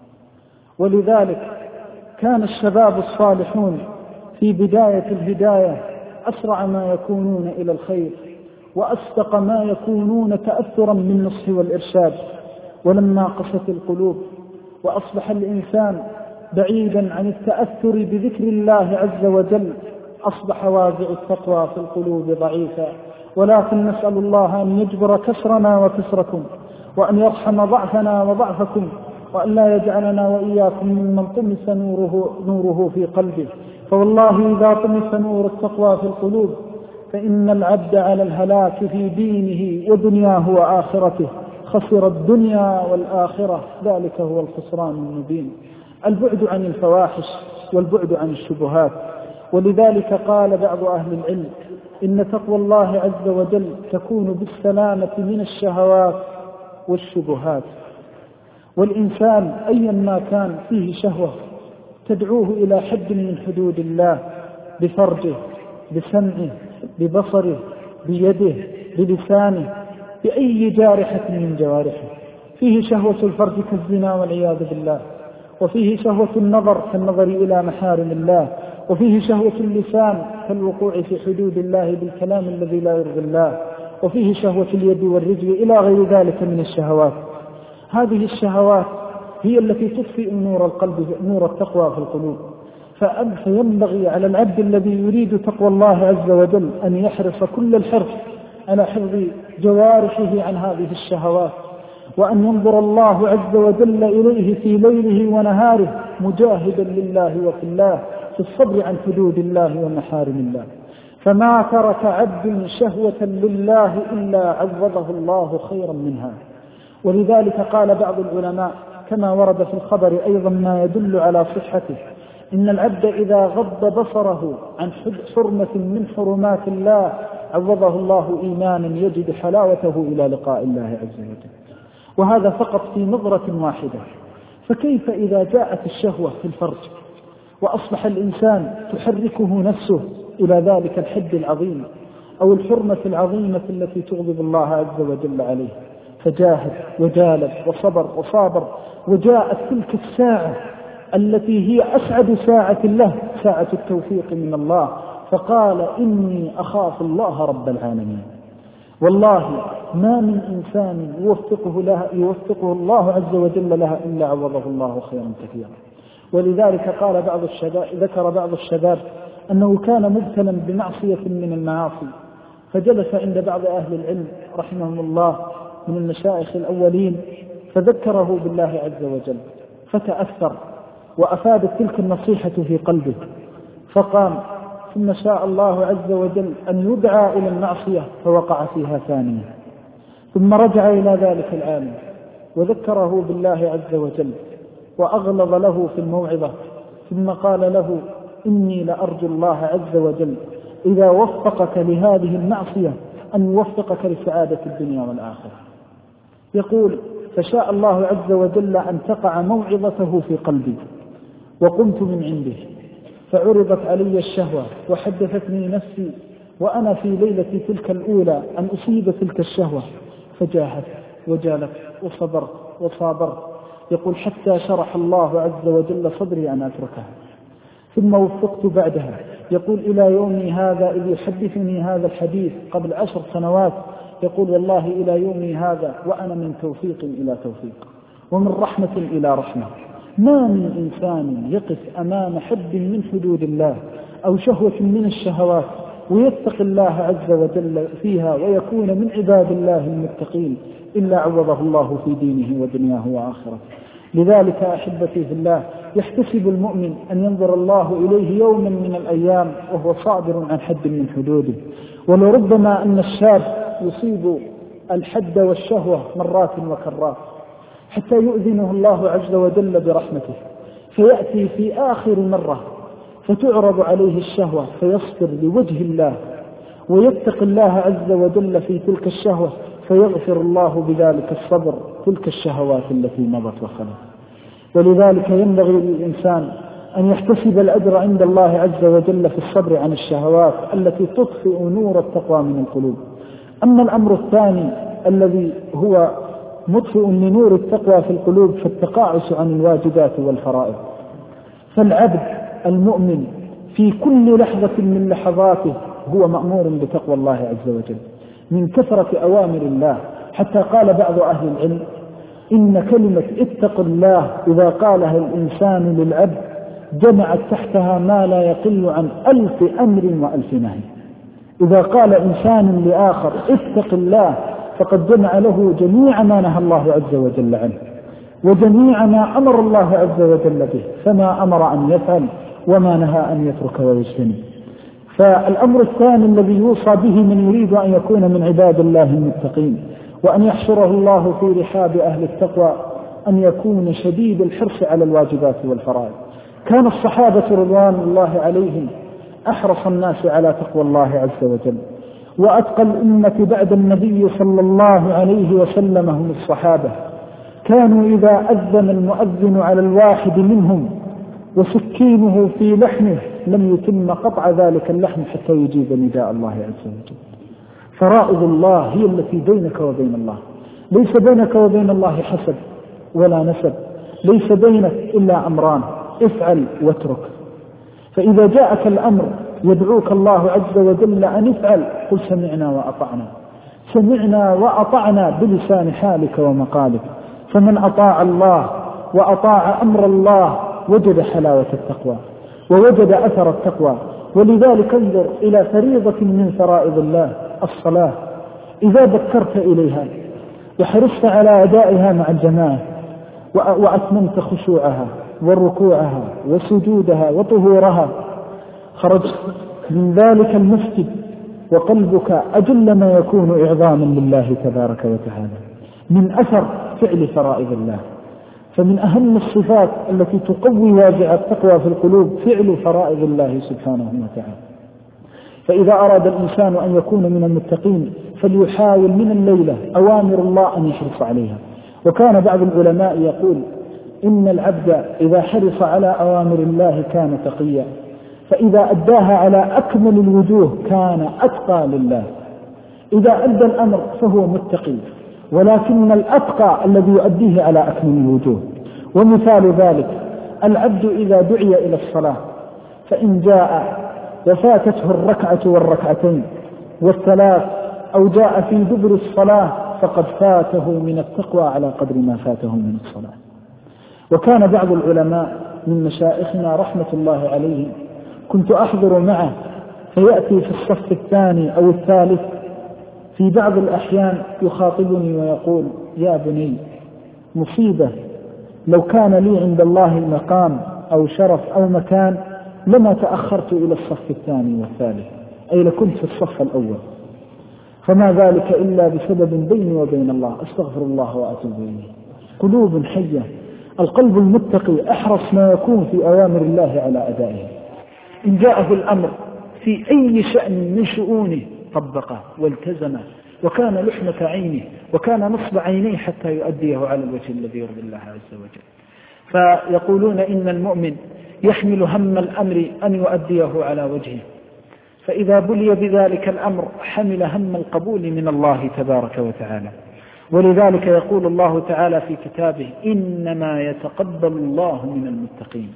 C: ولذلك كان الشباب الصالحون في بداية الهداية أسرع ما يكونون إلى الخير، وأصدق ما يكونون تأثرا بالنصح والإرشاد. ولما قست القلوب وأصبح الإنسان بعيدا عن التأثر بذكر الله عز وجل، أصبح وازع التقوى في القلوب ضعيفا. ولكن نسأل الله أن يجبر كسرنا وكسركم، وأن يرحم ضعفنا وضعفكم، وأن لا يجعلنا وإياكم ممن طمس نوره, نوره في قلبه. فوالله إذا طمس نور التقوى في القلوب فإن العبد على الهلاك في دينه ودنياه وآخرته، خسر الدنيا والآخرة، ذلك هو الخسران المبين. البعد عن الفواحش والبعد عن الشبهات. ولذلك قال بعض أهل العلم إن تقوى الله عز وجل تكون بالسلامة من الشهوات والشبهات. والإنسان أيا ما كان فيه شهوة تدعوه إلى حد من حدود الله، بفرجه، بسمعه، ببصره، بيده، بلسانه، بأي جارحة من جوارحه. فيه شهوة الفرج كالزنا والعياذ بالله، وفيه شهوة النظر كالنظر إلى محارم الله، وفيه شهوة اللسان كالوقوع في حدود الله بالكلام الذي لا يرضي الله، وفيه شهوة اليد والرجل إلى غير ذلك من الشهوات. هذه الشهوات هي التي تطفئ نور القلب، نور التقوى في القلوب. فينبغي على العبد الذي يريد تقوى الله عز وجل أن يحرص كل الحرص على حفظ جوارحه عن هذه الشهوات، وأن ينظر الله عز وجل إليه في ليله ونهاره مجاهدا لله وفي الله في الصبر عن حدود الله ومحارم الله. فما ترك عبد شهوة لله إلا عوضه الله خيرا منها. ولذلك قال بعض العلماء كما ورد في الخبر أيضا ما يدل على صحته: إن العبد إذا غض بصره عن حرمة من حرمات الله عوضه الله إيمانا يجد حلاوته إلى لقاء الله عز وجل. وهذا فقط في نظرة واحدة. فكيف إذا جاءت الشهوة في الفرج وأصبح الإنسان تحركه نفسه إلى ذلك الحد العظيم أو الحرمة العظيمة التي تغضب الله عز وجل عليه؟ فجاهد وجالد وصبر وصابر، وجاءت تلك الساعة التي هي أسعد ساعة له، ساعة التوفيق من الله، فقال: إني أخاف الله رب العالمين. والله ما من إنسان يوفقه, لها يوفقه الله عز وجل لها إلا عوضه الله خيرا كثيرا. ولذلك قال بعض الشباب ذكر بعض الشباب أنه كان مبتلا بمعصية من المعاصي، فجلس عند بعض أهل العلم رحمهم الله من المشايخ الأولين فذكره بالله عز وجل، فتأثر وأفادت تلك النصيحة في قلبه، فقام ثم شاء الله عز وجل أن يدعى إلى المعصية فوقع فيها ثانية، ثم رجع إلى ذلك العالم وذكره بالله عز وجل وأغلظ له في الموعظة، ثم قال له: إني لأرجو الله عز وجل إذا وفقك لهذه المعصية أن يوفقك لسعادة الدنيا والآخرة. يقول: فشاء الله عز وجل أن تقع موعظته في قلبي، وقمت من عنده فعرضت علي الشهوة وحدثتني نفسي وأنا في ليلة تلك الأولى أن أصيب تلك الشهوة، فجاهدت وجالت وصبرت وصابرت. يقول: حتى شرح الله عز وجل صدري أن أتركها، ثم وفقت بعدها. يقول: إلى يومي هذا إذ يحدثني هذا الحديث قبل عشر سنوات، يقول: والله إلى يومي هذا وأنا من توفيق إلى توفيق ومن رحمة إلى رحمة. ما من إنسان يقف أمام حد من حدود الله أو شهوة من الشهوات ويتقي الله عز وجل فيها ويكون من عباد الله المتقين إلا عوضه الله في دينه ودنياه وآخرته. لذلك أحبتي في الله، يحتسب المؤمن أن ينظر الله إليه يوما من الأيام وهو صابر عن حد من حدوده. ولربما أن الشاب يصيب الحد والشهوة مرات وكرات حتى يؤذنه الله عز وجل برحمته، فيأتي في آخر مرة فتعرض عليه الشهوة فيصبر لوجه الله ويتقي الله عز وجل في تلك الشهوة، فيغفر الله بذلك الصبر تلك الشهوات التي مضت وخلت. ولذلك ينبغي للإنسان أن يحتسب الأجر عند الله عز وجل في الصبر عن الشهوات التي تطفئ نور التقوى من القلوب. أما الأمر الثاني الذي هو مطفئ لنور التقوى في القلوب فالتقاعس عن الواجبات والفرائض. فالعبد المؤمن في كل لحظة من لحظاته هو مأمور بتقوى الله عز وجل من كثرة أوامر الله، حتى قال بعض أهل العلم: إن كلمة اتق الله إذا قالها الإنسان للعبد جمعت تحتها ما لا يقل عن ألف أمر وألف نهي. إذا قال إنسان لآخر اتق الله فقد جمع له جميع ما نهى الله عز وجل عنه وجميع ما أمر الله عز وجل به، فما أمر أن يفعل وما نهى أن يترك ويجتنب. فالأمر الثاني الذي يوصى به من يريد أن يكون من عباد الله المتقين وأن يحشره الله في رحاب أهل التقوى أن يكون شديد الحرص على الواجبات والفرائض. كان الصحابة رضوان الله عليهم أحرص الناس على تقوى الله عز وجل، وأتقى الأمة بعد النبي صلى الله عليه وسلم هم الصحابة. كانوا إذا أذن المؤذن على الواحد منهم وسكينه في لحمه لم يتم قطع ذلك اللحم حتى يجيب نداء الله عز وجل. فرائض الله هي التي بينك وبين الله، ليس بينك وبين الله حسب ولا نسب، ليس بينك إلا أمران: افعل واترك. فإذا جاءك الأمر يدعوك الله عز وجل أن افعل قل سمعنا وأطعنا، سمعنا وأطعنا بلسان حالك ومقالك. فمن أطاع الله وأطاع أمر الله وجد حلاوة التقوى ووجد أثر التقوى. ولذلك انظر إلى فريضة من فرائض الله الصلاة، إذا ذكرت إليها وحرصت على أدائها مع الجماعة وأتممت خشوعها وركوعها وسجودها وطهورها، خرجت من ذلك المسجد وقلبك أجل ما يكون إعظاما لله تبارك وتعالى من أثر فعل فرائض الله. فمن أهم الصفات التي تقوي واجع التقوى في القلوب فعل فرائض الله سبحانه وتعالى. فإذا أراد الإنسان أن يكون من المتقين فليحاول من الليلة أوامر الله أن يحرص عليها. وكان بعض العلماء يقول إن العبد إذا حرص على أوامر الله كان تقيا، فإذا أداها على أكمل الوجوه كان أتقى لله. إذا أدى الأمر فهو متقي، ولكن الأتقى الذي يؤديه على أكمل الوجوه. ومثال ذلك العبد إذا دعي إلى الصلاة فإن جاء وفاتته الركعة والركعتين والثلاث أو جاء في دبر الصلاة فقد فاته من التقوى على قدر ما فاته من الصلاة. وكان بعض العلماء من مشايخنا رحمة الله عليه كنت أحضر معه فيأتي في الصف الثاني أو الثالث في بعض الأحيان يخاطبني ويقول يا بني مصيبة، لو كان لي عند الله مقام أو شرف أو مكان لما تأخرت إلى الصف الثاني والثالث، أي لكنت في الصف الأول. فما ذلك إلا بسبب بيني وبين الله، أستغفر الله وأتوب إليه. قلوب حية، القلب المتقي أحرص ما يكون في أوامر الله على أدائه. إن جاءه الأمر في أي شأن من شؤونه طبقه والتزمه، وكان لحمة عينه وكان نصب عينيه حتى يؤديه على الوجه الذي يرضي الله عز وجل. فيقولون إن المؤمن يحمل هم الأمر أن يؤديه على وجهه، فإذا بلي بذلك الأمر حمل هم القبول من الله تبارك وتعالى. ولذلك يقول الله تعالى في كتابه إنما يتقبل الله من المتقين.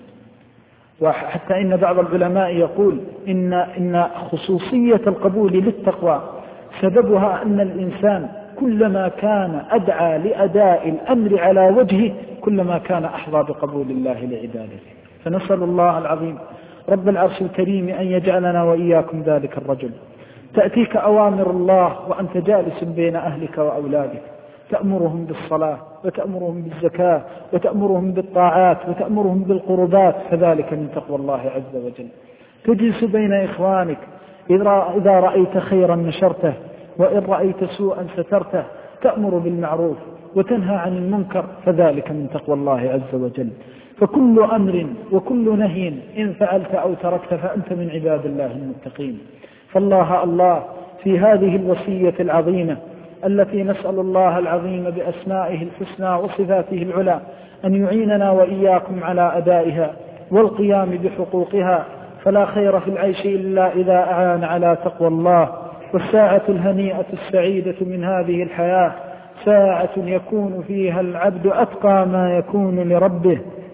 C: وحتى إن بعض العلماء يقول إن, إن خصوصية القبول للتقوى سببها أن الإنسان كلما كان أدعى لأداء الأمر على وجهه كلما كان أحظى بقبول الله لعباده. فنسأل الله العظيم رب العرش الكريم أن يجعلنا وإياكم ذلك الرجل. تأتيك أوامر الله وأنت جالس بين أهلك وأولادك، تأمرهم بالصلاة وتأمرهم بالزكاة وتأمرهم بالطاعات وتأمرهم بالقربات، فذلك من تقوى الله عز وجل. تجلس بين إخوانك، إذا رأيت خيرا نشرته وإن رأيت سوءا سترته، تأمر بالمعروف وتنهى عن المنكر، فذلك من تقوى الله عز وجل. فكل أمر وكل نهي إن فعلت أو تركت فأنت من عباد الله المتقين. فالله الله في هذه الوصية العظيمة التي نسأل الله العظيم بأسمائه الحسنى وصفاته العلى أن يعيننا وإياكم على أدائها والقيام بحقوقها، فلا خير في العيش إلا إذا أعان على تقوى الله. والساعة الهنيئة السعيدة من هذه الحياة ساعة يكون فيها العبد أتقى ما يكون لربه.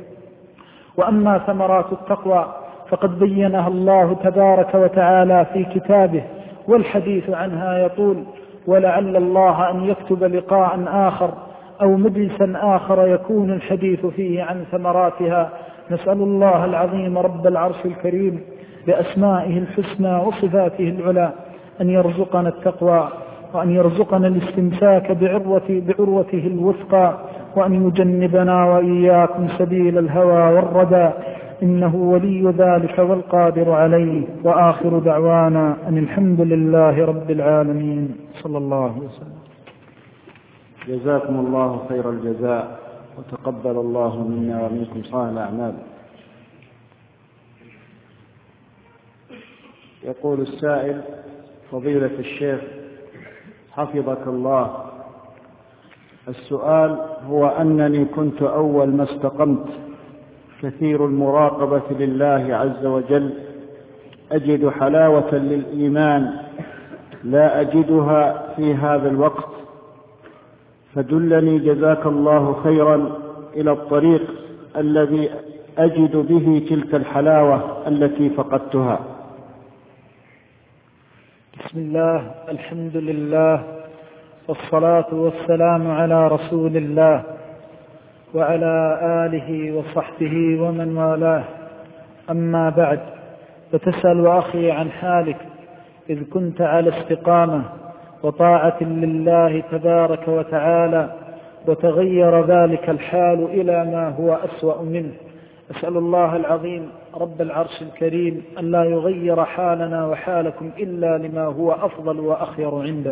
C: وأما ثمرات التقوى فقد بينها الله تبارك وتعالى في كتابه، والحديث عنها يطول، ولعل الله أن يكتب لقاء آخر أو مجلسا آخر يكون الحديث فيه عن ثمراتها. نسأل الله العظيم رب العرش الكريم بأسمائه الحسنى وصفاته العلى أن يرزقنا التقوى، وأن يرزقنا الاستمساك بعروة بعروته الوثقى، وأن يجنبنا وإياكم سبيل الهوى والردى، إنه ولي ذلك والقادر عليه. وآخر دعوانا أن الحمد لله رب العالمين، صلى الله عليه وسلم.
D: جزاكم الله خير الجزاء، وتقبل الله منا ومنكم صالح الأعمال. يقول السائل: فضيلة الشيخ حفظك الله، السؤال هو أنني كنت أول ما استقمت كثير المراقبة لله عز وجل أجد حلاوة للإيمان لا أجدها في هذا الوقت، فدلني جزاك الله خيرا إلى الطريق الذي أجد به تلك الحلاوة التي فقدتها.
C: بسم الله، الحمد لله، والصلاة والسلام على رسول الله، وعلى آله وصحبه ومن والاه. أما بعد، فتسأل أخي عن حالك إذ كنت على استقامة وطاعة لله تبارك وتعالى، وتغير ذلك الحال إلى ما هو أسوأ منه. أسأل الله العظيم رب العرش الكريم أن لا يغير حالنا وحالكم إلا لما هو أفضل وأخير عنده،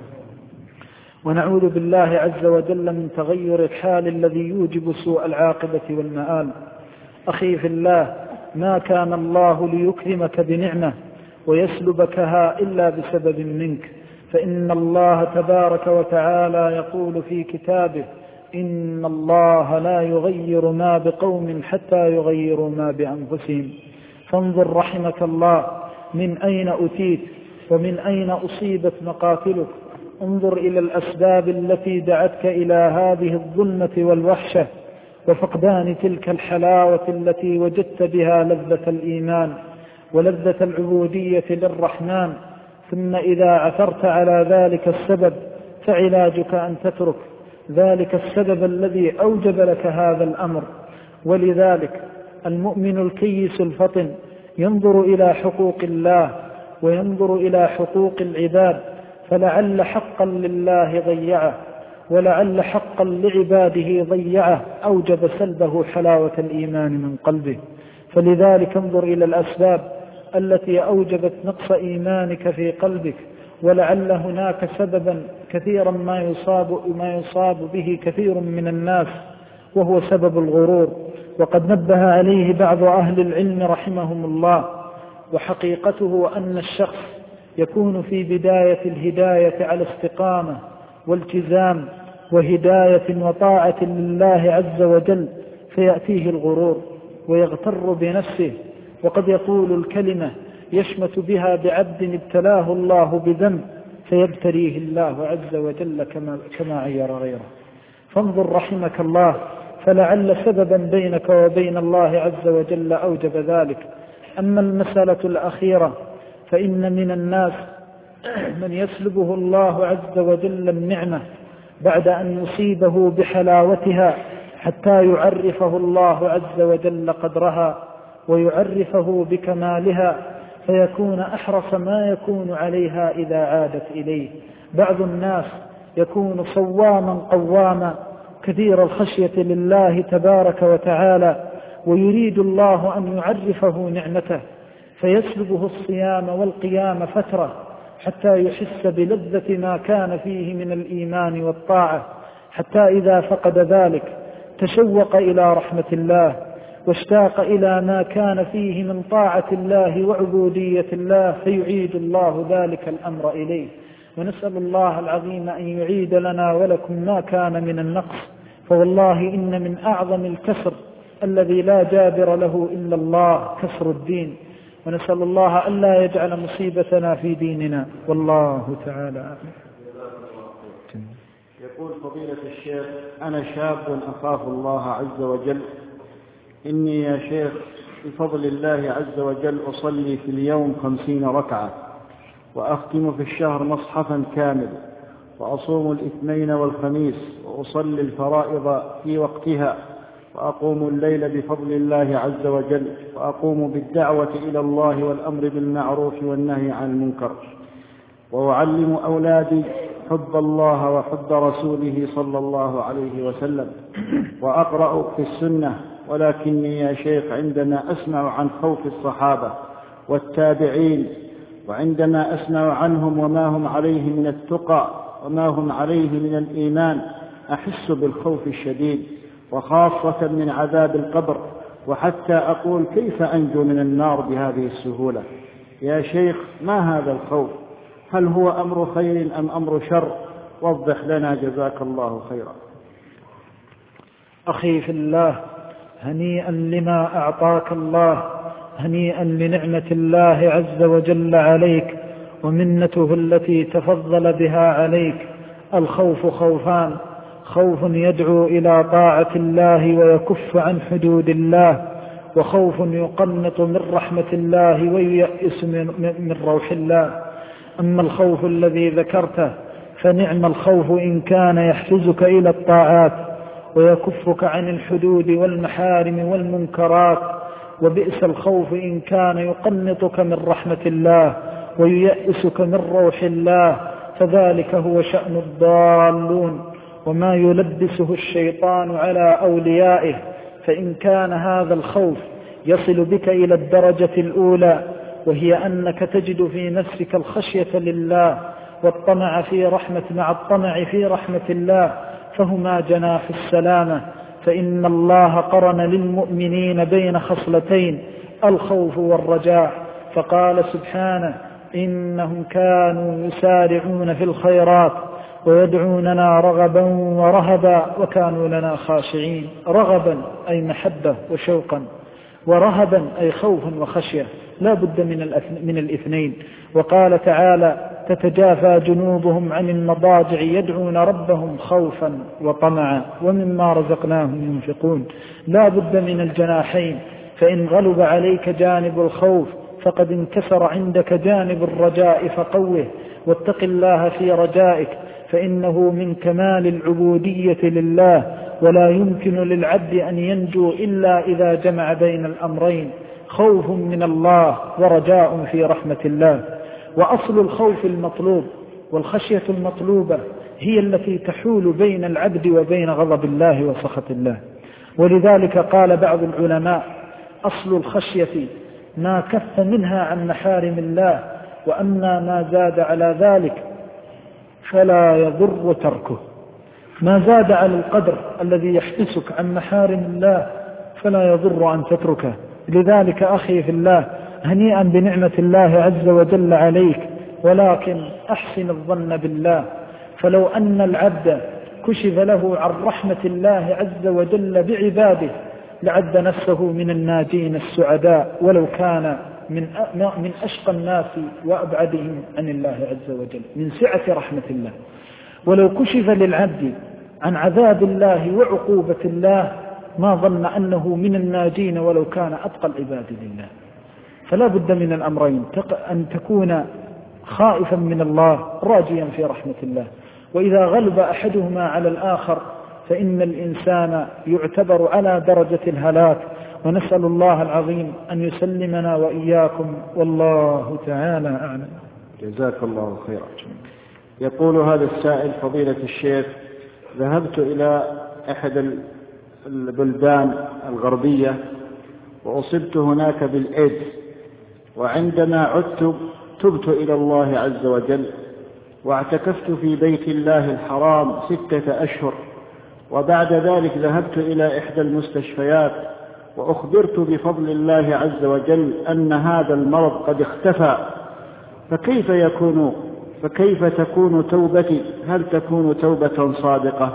C: ونعوذ بالله عز وجل من تغير الحال الذي يوجب سوء العاقبة والمآل. أخي في الله، ما كان الله ليكرمك بنعمة ويسلبكها إلا بسبب منك، فإن الله تبارك وتعالى يقول في كتابه: إن الله لا يغير ما بقوم حتى يغيروا ما بأنفسهم. فانظر رحمك الله من أين أتيت ومن أين أصيبت مقاتلك. انظر إلى الأسباب التي دعتك إلى هذه الظلمة والوحشة وفقدان تلك الحلاوة التي وجدت بها لذة الإيمان ولذة العبودية للرحمن. ثم إذا عثرت على ذلك السبب فعلاجك أن تترك ذلك السبب الذي أوجب لك هذا الأمر. ولذلك المؤمن الكيس الفطن ينظر إلى حقوق الله وينظر إلى حقوق العباد، فلعل حقا لله ضيعه ولعل حقا لعباده ضيعه أوجب سلبه حلاوة الإيمان من قلبه. فلذلك انظر إلى الأسباب التي أوجبت نقص إيمانك في قلبك، ولعل هناك سببا كثيرا ما يصاب, ما يصاب به كثير من الناس، وهو سبب الغرور، وقد نبه عليه بعض أهل العلم رحمهم الله. وحقيقته أن الشخص يكون في بداية الهداية على استقامة والتزام وهداية وطاعة لله عز وجل، فيأتيه الغرور ويغتر بنفسه، وقد يقول الكلمة يشمت بها بعبد ابتلاه الله بذنب فيبتليه الله عز وجل كما, كما عير غيره. فانظر رحمك الله، فلعل سببا بينك وبين الله عز وجل أوجب ذلك. أما المسألة الأخيرة، فإن من الناس من يسلبه الله عز وجل النعمة بعد أن يصيبه بحلاوتها حتى يعرفه الله عز وجل قدرها ويعرفه بكمالها، فيكون أحرص ما يكون عليها إذا عادت إليه. بعض الناس يكون صواما قواما كثير الخشية لله تبارك وتعالى، ويريد الله أن يعرفه نعمته، فيسلبه الصيام والقيام فترة حتى يحس بلذة ما كان فيه من الإيمان والطاعة، حتى إذا فقد ذلك تشوق إلى رحمة الله واشتاق إلى ما كان فيه من طاعة الله وعبودية الله، فيعيد الله ذلك الأمر إليه. ونسأل الله العظيم أن يعيد لنا ولكم ما كان من النقص، فوالله إن من أعظم الكسر الذي لا جابر له إلا الله كسر الدين. ونسأل الله ألا يجعل مصيبتنا في ديننا، والله تعالى أعلم.
D: يقول فضيلة الشيخ: أنا شاب أخاف الله عز وجل، إني يا شيخ بفضل الله عز وجل أصلي في اليوم خمسين ركعة، وأختم في الشهر مصحفا كامل، وأصوم الاثنين والخميس، وأصلي الفرائض في وقتها، وأقوم الليل بفضل الله عز وجل، وأقوم بالدعوة إلى الله والأمر بالمعروف والنهي عن المنكر، وأعلم أولادي حب الله وحب رسوله صلى الله عليه وسلم، وأقرأ في السنة. ولكني يا شيخ عندما أسمع عن خوف الصحابة والتابعين، وعندما أسمع عنهم وما هم عليه من التقى وما هم عليه من الإيمان، أحس بالخوف الشديد، وخاصة من عذاب القبر، وحتى أقول كيف أنجو من النار بهذه السهولة. يا شيخ ما هذا الخوف؟ هل هو أمر خير أم أمر شر؟ وضح لنا جزاك الله خيرا.
C: أخي في الله، هنيئا لما أعطاك الله، هنيئا لنعمة الله عز وجل عليك ومنته التي تفضل بها عليك. الخوف خوفان: خوف يدعو إلى طاعة الله ويكف عن حدود الله، وخوف يقنط من رحمة الله وييأس من روح الله. أما الخوف الذي ذكرته فنعم الخوف إن كان يحفزك إلى الطاعات، ويكفك عن الحدود والمحارم والمنكرات. وبئس الخوف إن كان يقنطك من رحمة الله وييأسك من روح الله، فذلك هو شأن الضالون وما يلبسه الشيطان على أوليائه. فإن كان هذا الخوف يصل بك إلى الدرجة الأولى، وهي أنك تجد في نفسك الخشية لله والطمع في رحمة مع الطمع في رحمة الله، فهما جناح السلامة. فإن الله قرن للمؤمنين بين خصلتين، الخوف والرجاء، فقال سبحانه: إنهم كانوا يسارعون في الخيرات ويدعوننا رغبا ورهبا وكانوا لنا خاشعين. رغبا أي محبة وشوقا، ورهبا أي خوفا وخشية، لا بد من الاثنين. وقال تعالى: تتجافى جنوبهم عن المضاجع يدعون ربهم خوفا وطمعا ومما رزقناهم ينفقون. لا بد من الجناحين، فإن غلب عليك جانب الخوف فقد انكسر عندك جانب الرجاء، فقوه واتق الله في رجائك، فإنه من كمال العبودية لله، ولا يمكن للعبد أن ينجو إلا إذا جمع بين الأمرين: خوف من الله ورجاء في رحمة الله. وأصل الخوف المطلوب والخشية المطلوبة هي التي تحول بين العبد وبين غضب الله وسخط الله. ولذلك قال بعض العلماء: أصل الخشية ما كف منها عن محارم الله، وأما ما زاد على ذلك فلا يضر تركه. ما زاد على القدر الذي يحبسك عن محارم الله فلا يضر أن تتركه. لذلك أخي في الله، هنيئا بنعمة الله عز وجل عليك، ولكن أحسن الظن بالله. فلو أن العبد كشف له عن رحمة الله عز وجل بعباده لعد نفسه من الناجين السعداء، ولو كان من من أشقى الناس وأبعدهم عن الله عز وجل من سعة رحمة الله. ولو كشف للعبد عن عذاب الله وعقوبة الله ما ظن أنه من الناجين ولو كان أتقى العباد لله. فلا بد من الأمرين: أن تكون خائفا من الله راجيا في رحمة الله، وإذا غلب أحدهما على الآخر فإن الإنسان يعتبر على درجة الهلاك. ونسأل الله العظيم أن يسلمنا وإياكم، والله تعالى أعلم.
D: جزاك الله خيرا. يقول هذا السائل: فضيلة الشيخ، ذهبت إلى أحد البلدان الغربية وأصبت هناك بالإيدز، وعندما عدت تبت إلى الله عز وجل واعتكفت في بيت الله الحرام ستة أشهر، وبعد ذلك ذهبت إلى إحدى المستشفيات وأخبرت بفضل الله عز وجل أن هذا المرض قد اختفى، فكيف يكون فكيف تكون توبتي؟ هل تكون توبة صادقة؟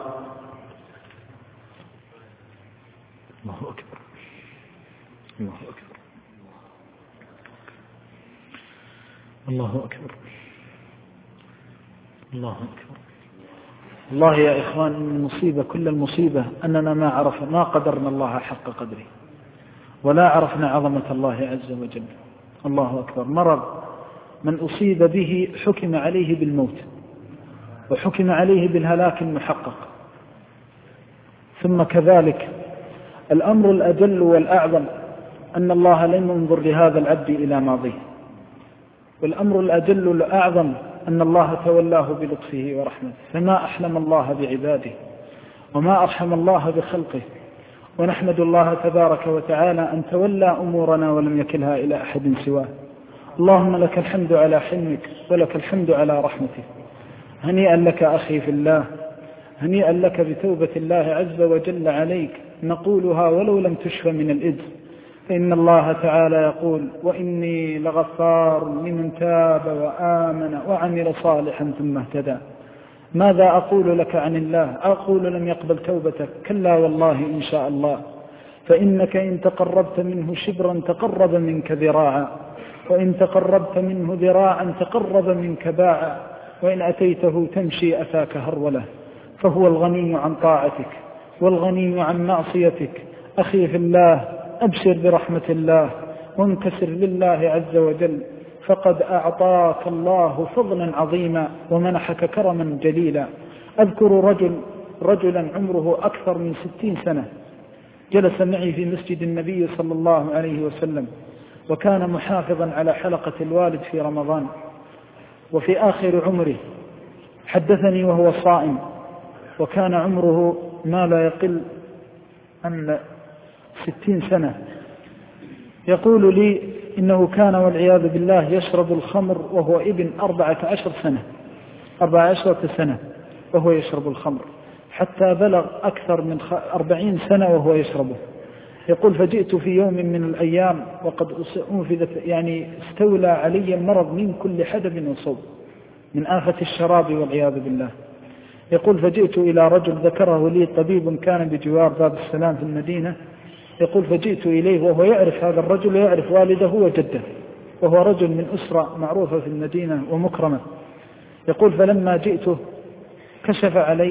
C: الله أكبر، الله أكبر، الله أكبر، الله أكبر. الله يا إخوان، المصيبة كل المصيبة أننا ما عرفنا ما قدرنا الله حق قدره، ولا عرفنا عظمة الله عز وجل. الله أكبر. مرض من أصيب به حكم عليه بالموت، وحكم عليه بالهلاك المحقق. ثم كذلك الأمر الأجل والأعظم أن الله لم ينظر لهذا العبد إلى ماضيه، والأمر الأجل والأعظم أن الله تولاه بلطفه ورحمته. فما أحلم الله بعباده وما أرحم الله بخلقه، ونحمد الله تبارك وتعالى أن تولى أمورنا ولم يكلها إلى أحد سواه. اللهم لك الحمد على حلمك، ولك الحمد على رحمتك. هنيئا لك أخي في الله، هنيئا لك بتوبة الله عز وجل عليك، نقولها ولو لم تشف من الإذن، فإن الله تعالى يقول: وإني لغفار لمن تاب وآمن وعمل صالحا ثم اهتدى. ماذا أقول لك عن الله؟ أقول لم يقبل توبتك؟ كلا والله إن شاء الله، فإنك إن تقربت منه شبرا تقرب منك ذراعا، وإن تقربت منه ذراعا تقرب منك باعا، وإن أتيته تمشي أتاك هرولة. فهو الغني عن طاعتك والغني عن معصيتك. أخي في الله، أبشر برحمة الله وانكسر لله عز وجل، فقد أعطاك الله فضلا عظيما ومنحك كرما جليلا. أذكر رجل رجلا عمره أكثر من ستين سنة جلس معي في مسجد النبي صلى الله عليه وسلم، وكان محافظا على حلقة الوالد في رمضان، وفي آخر عمره حدثني وهو صائم، وكان عمره ما لا يقل عن ستين سنة، يقول لي إنه كان والعياذ بالله يشرب الخمر وهو ابن أربعة عشر سنة أربعة عشرة سنة وهو يشرب الخمر، حتى بلغ أكثر من أربعين سنة وهو يشربه. يقول فجئت في يوم من الأيام وقد أنفذت يعني استولى علي المرض من كل حدب وصوب من آفة الشراب والعياذ بالله. يقول فجئت إلى رجل ذكره لي طبيب كان بجوار باب السلام في المدينة. يقول فجئت إليه وهو يعرف هذا الرجل ويعرف والده وجده، وهو رجل من أسرة معروفة في المدينة ومكرمة. يقول فلما جئته كشف علي،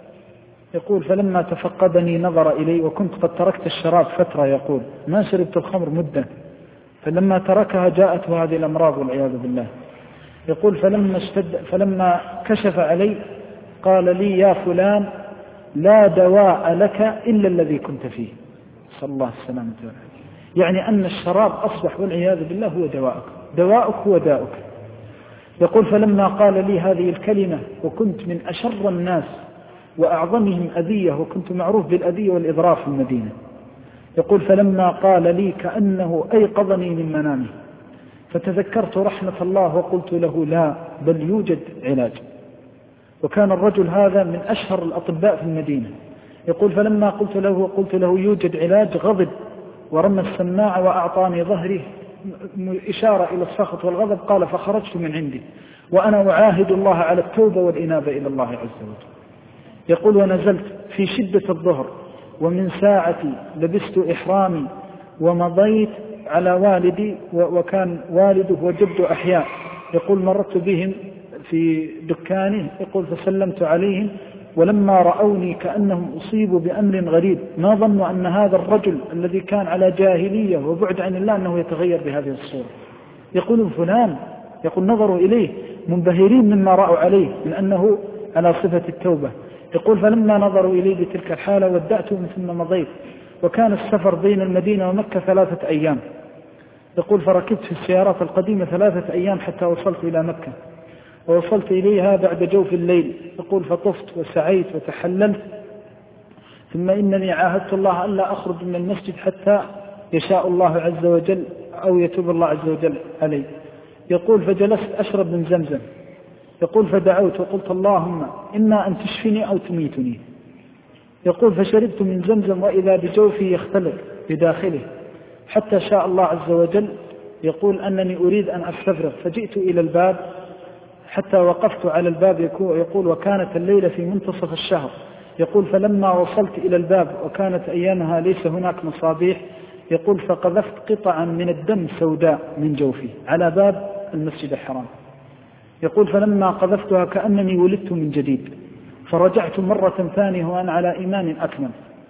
C: يقول فلما تفقدني نظر إلي، وكنت قد تركت الشراب فترة، يقول ما شربت الخمر مدة، فلما تركها جاءته هذه الأمراض والعياذ بالله. يقول فلما, اشتد فلما كشف علي قال لي يا فلان لا دواء لك إلا الذي كنت فيه، صلى الله السلامة والعافية. يعني أن الشراب أصبح والعياذ بالله هو دواءك، دواءك هو داؤك. يقول فلما قال لي هذه الكلمة وكنت من أشر الناس وأعظمهم أذية، وكنت معروف بالأذية والإضرار في المدينة. يقول فلما قال لي كأنه أيقظني من منامه، فتذكرت رحمة الله وقلت له لا بل يوجد علاج. وكان الرجل هذا من أشهر الأطباء في المدينة. يقول فلما قلت له وقلت له يوجد علاج غضب ورمى السماعة وأعطاني ظهره إشارة إلى السخط والغضب. قال فخرجت من عندي وأنا أعاهد الله على التوبة والإنابة إلى الله عز وجل. يقول ونزلت في شدة الظهر، ومن ساعتي لبست إحرامي ومضيت على والدي، وكان والده وجده أحياء. يقول مررت بهم في دكانه، يقول فسلمت عليهم، ولما رأوني كأنهم أصيبوا بأمر غريب، ما ظنوا أن هذا الرجل الذي كان على جاهلية وبعد عن الله أنه يتغير بهذه الصورة. يقول فلان، يقول نظروا إليه منبهرين مما رأوا عليه من أنه على صفة التوبة. يقول فلما نظروا إليه بتلك الحالة ودعتهم ثم مضيت، وكان السفر بين المدينة ومكة ثلاثة أيام. يقول فركبت في السيارات القديمة ثلاثة أيام حتى وصلت إلى مكة، ووصلت إليها بعد جوف الليل. يقول فطفت وسعيت وتحللت، ثم إنني عاهدت الله ألا أخرج من المسجد حتى يشاء الله عز وجل أو يتوب الله عز وجل علي. يقول فجلست أشرب من زمزم. يقول فدعوت وقلت اللهم إما أن تشفني أو تميتني. يقول فشربت من زمزم وإذا بجوفي يختلط بداخله حتى شاء الله عز وجل. يقول أنني أريد أن أستفرغ، فجئت إلى الباب حتى وقفت على الباب. يقول وكانت الليلة في منتصف الشهر. يقول فلما وصلت إلى الباب وكانت أيامها ليس هناك مصابيح، يقول فقذفت قطعا من الدم سوداء من جوفي على باب المسجد الحرام. يقول فلما قذفتها كأنني ولدت من جديد، فرجعت مرة ثانية وأنا على إيمان أكمل.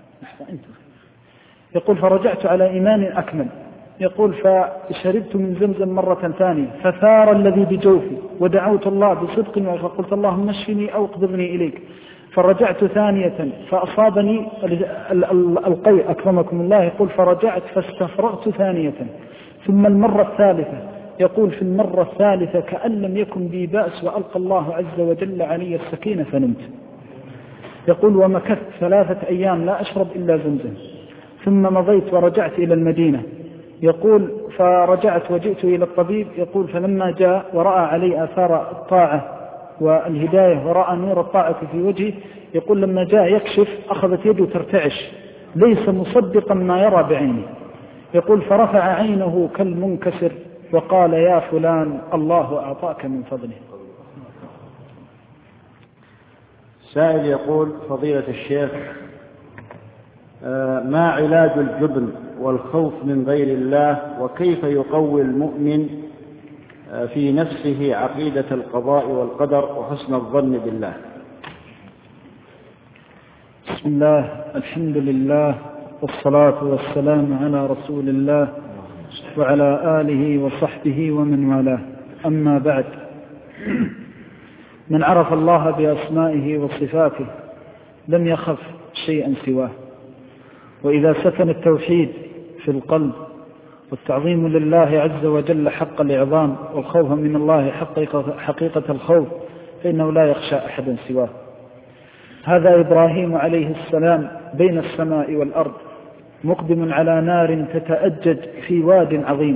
C: يقول فرجعت على إيمان أكمل. يقول فشربت من زمزم مرة ثانية فثار الذي بجوفي، ودعوت الله بصدق وقلت اللهم اشفني أو اقبضني إليك. فرجعت ثانية فأصابني القيء أكرمكم الله. يقول فرجعت فاستفرغت ثانية، ثم المرة الثالثة. يقول في المرة الثالثة كأن لم يكن بي بأس، وألقى الله عز وجل علي السكينة فنمت. يقول ومكثت ثلاثة أيام لا أشرب إلا زمزم، ثم مضيت ورجعت إلى المدينة. يقول فرجعت وجئت إلى الطبيب. يقول فلما جاء ورأى علي آثار الطاعة والهداية ورأى نور الطاعة في وجهي، يقول لما جاء يكشف أخذت يده ترتعش ليس مصدقا ما يرى بعينه. يقول فرفع عينه كالمنكسر وقال يا فلان الله أعطاك من فضله.
D: سائل يقول فضيلة الشيخ ما علاج الجبن والخوف من غير الله، وكيف يقوي المؤمن في نفسه عقيدة القضاء والقدر وحسن الظن بالله؟
C: بسم الله، الحمد لله، والصلاة والسلام على رسول الله وعلى آله وصحبه ومن والاه. أما بعد، من عرف الله بأسمائه وصفاته لم يخف شيئا سواه. وإذا سكن التوحيد في القلب والتعظيم لله عز وجل حق الإعظام والخوف من الله حقيقة, حقيقة الخوف فإنه لا يخشى أحدا سواه. هذا إبراهيم عليه السلام بين السماء والأرض مقدم على نار تتأجج في واد عظيم.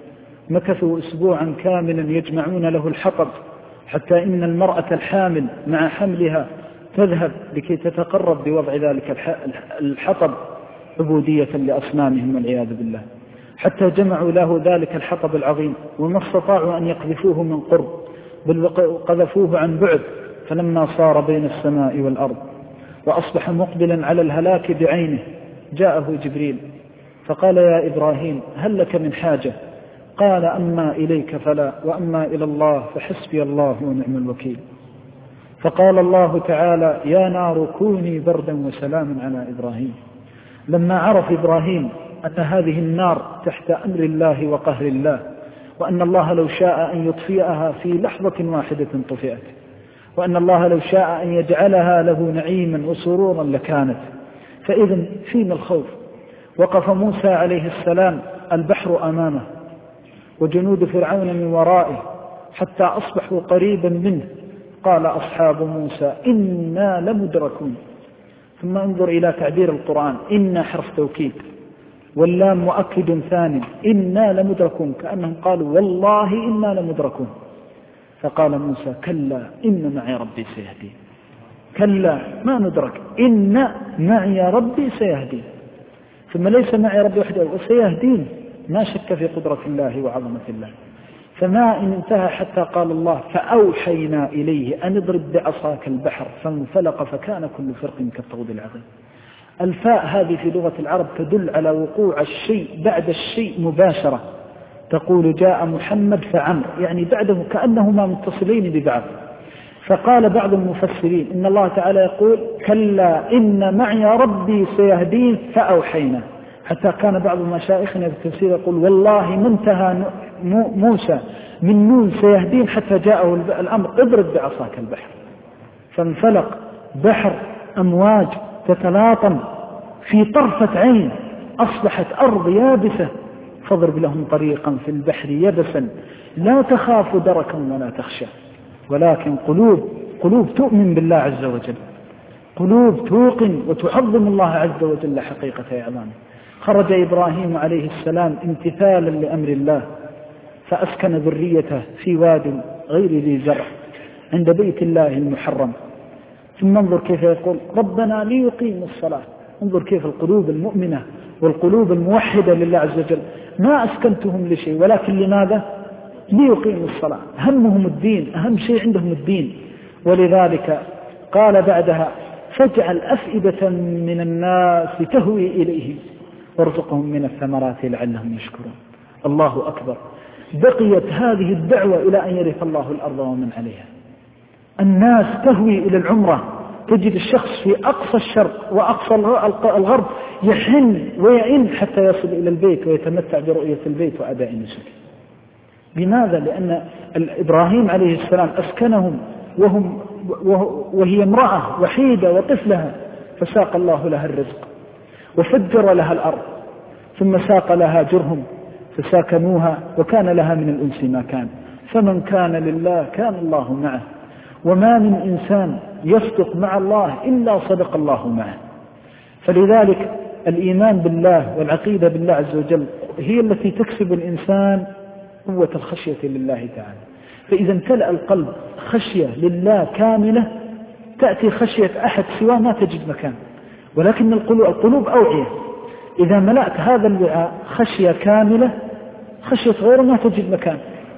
C: مكثوا أسبوعا كاملا يجمعون له الحطب، حتى إن المرأة الحامل مع حملها تذهب لكي تتقرب بوضع ذلك الحطب عبودية لأصنامهم والعياذ بالله، حتى جمعوا له ذلك الحطب العظيم وما استطاعوا أن يقذفوه من قرب، بل قذفوه عن بعد. فلما صار بين السماء والأرض وأصبح مقبلا على الهلاك بعينه جاءه جبريل فقال: يا إبراهيم هل لك من حاجة؟ قال: أما إليك فلا، وأما إلى الله فحسبي الله ونعم الوكيل. فقال الله تعالى: يا نار كوني بردا وسلاما على إبراهيم. لما عرف إبراهيم أن هذه النار تحت أمر الله وقهر الله، وأن الله لو شاء أن يطفئها في لحظة واحدة طفئت، وأن الله لو شاء أن يجعلها له نعيما وسرورا لكانت، فإذن فيما الخوف؟ وقف موسى عليه السلام البحر أمامه وجنود فرعون من ورائه حتى أصبحوا قريبا منه. قال أصحاب موسى: إنا لمدركون. ثم انظر إلى تعبير القرآن: إنا حرف توكيد واللام مؤكد ثاني، إنا لمدركون، كأنهم قالوا والله إنا لمدركون. فقال موسى: كلا إن معي ربي سيهدين. كلا ما ندرك، إن معي ربي سيهدين. ثم ليس معي ربي وحده وسيهدين، ما شك في قدرة الله وعظمة الله. فما إن انتهى حتى قال الله: فأوحينا إليه أن اضرب بعصاك البحر فانفلق فكان كل فرق كالطود العظيم. الفاء هذه في لغة العرب تدل على وقوع الشيء بعد الشيء مباشرة. تقول: جاء محمد فعمر، يعني بعده كأنهما متصلين ببعض. فقال بعض المفسرين إن الله تعالى يقول: كلا إن معي ربي سيهدين فأوحينا، حتى كان بعض مشايخنا في التفسير يقول: والله ما انتهى موسى من نون سيهدين حتى جاءه الأمر: اضرب بعصاك البحر. فانفلق بحر أمواج تتلاطم في طرفة عين، أصبحت أرض يابسة. فاضرب لهم طريقا في البحر يبسا لا تخاف دركا ولا تخشى، ولكن قلوب قلوب تؤمن بالله عز وجل، قلوب توقن وتعظم الله عز وجل حقيقة إعظامه. خرج إبراهيم عليه السلام امتثالا لأمر الله، فأسكن ذريته في واد غير ذي زرع عند بيت الله المحرم. ثم انظر كيف يقول: ربنا ليقيموا الصلاة. انظر كيف القلوب المؤمنة والقلوب الموحدة لله عز وجل ما أسكنتهم لشيء، ولكن لماذا؟ ليقيموا الصلاة. همهم الدين، أهم شيء عندهم الدين. ولذلك قال بعدها: فاجعل أفئدة من الناس تهوي إليه وارزقهم من الثمرات لعلهم يشكرون. الله أكبر. بقيت هذه الدعوة إلى أن يرث الله الأرض ومن عليها. الناس تهوي إلى العمرة، تجد الشخص في أقصى الشرق وأقصى الغرب يحن ويعن حتى يصل إلى البيت ويتمتع برؤية البيت وأداء النسك. لماذا؟ لأن إبراهيم عليه السلام أسكنهم وهم وهي امرأة وحيدة وطفلها، فساق الله لها الرزق وفجر لها الأرض، ثم ساق لها جرهم فساكنوها، وكان لها من الأنس ما كان. فمن كان لله كان الله معه، وما من إنسان يصدق مع الله إلا صدق الله معه. فلذلك الإيمان بالله والعقيدة بالله عز وجل هي التي تكسب الإنسان قوة الخشية لله تعالى. فإذا امتلأ القلب خشية لله كاملة، تأتي خشية أحد سواه ما تجد مكان. ولكن القلوب, القلوب أوعية، إذا ملأت هذا الوعاء خشية كاملة، خشية غيره ما تجد مكان.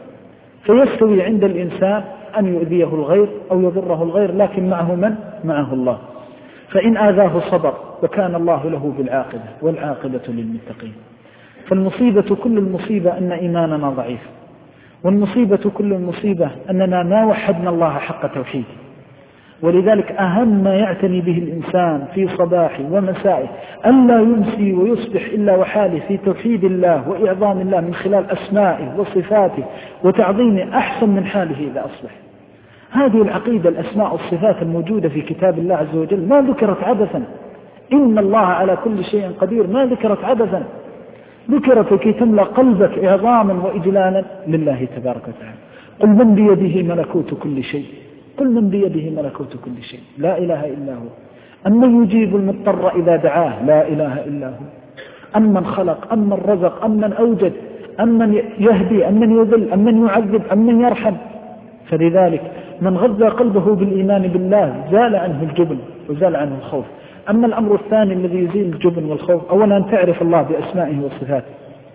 C: فيستوي عند الإنسان أن يؤذيه الغير أو يضره الغير، لكن معه من؟ معه الله. فإن آذاه صبر وكان الله له بالعاقبة، والعاقبة للمتقين. فالمصيبة كل المصيبة أن إيماننا ضعيف، والمصيبة كل المصيبة أننا ما وحدنا الله حق توحيده. ولذلك أهم ما يعتني به الإنسان في صباحه ومسائه ألا يمسي ويصبح إلا وحاله في توحيد الله وإعظام الله من خلال أسمائه وصفاته وتعظيمه أحسن من حاله إذا أصبح. هذه العقيدة الأسماء والصفات الموجودة في كتاب الله عز وجل ما ذكرت عبثا. إن الله على كل شيء قدير ما ذكرت عبثا، ذكرت كي تملأ قلبك إعظاما وإجلالا لله تبارك وتعالى. قل من بيده ملكوت كل شيء، قل من بيده ملكوت كل شيء، لا إله إلا هو. أمن يجيب المضطر إذا دعاه، لا إله إلا هو. أمن خلق، أمن رزق، أمن أوجد، أمن يهدي، أمن يذل، أمن يعذب، أمن يرحم. فلذلك من غذى قلبه بالإيمان بالله زال عنه الجبن وزال عنه الخوف. أما الأمر الثاني الذي يزيل الجبن والخوف، أولا أن تعرف الله بأسمائه وصفاته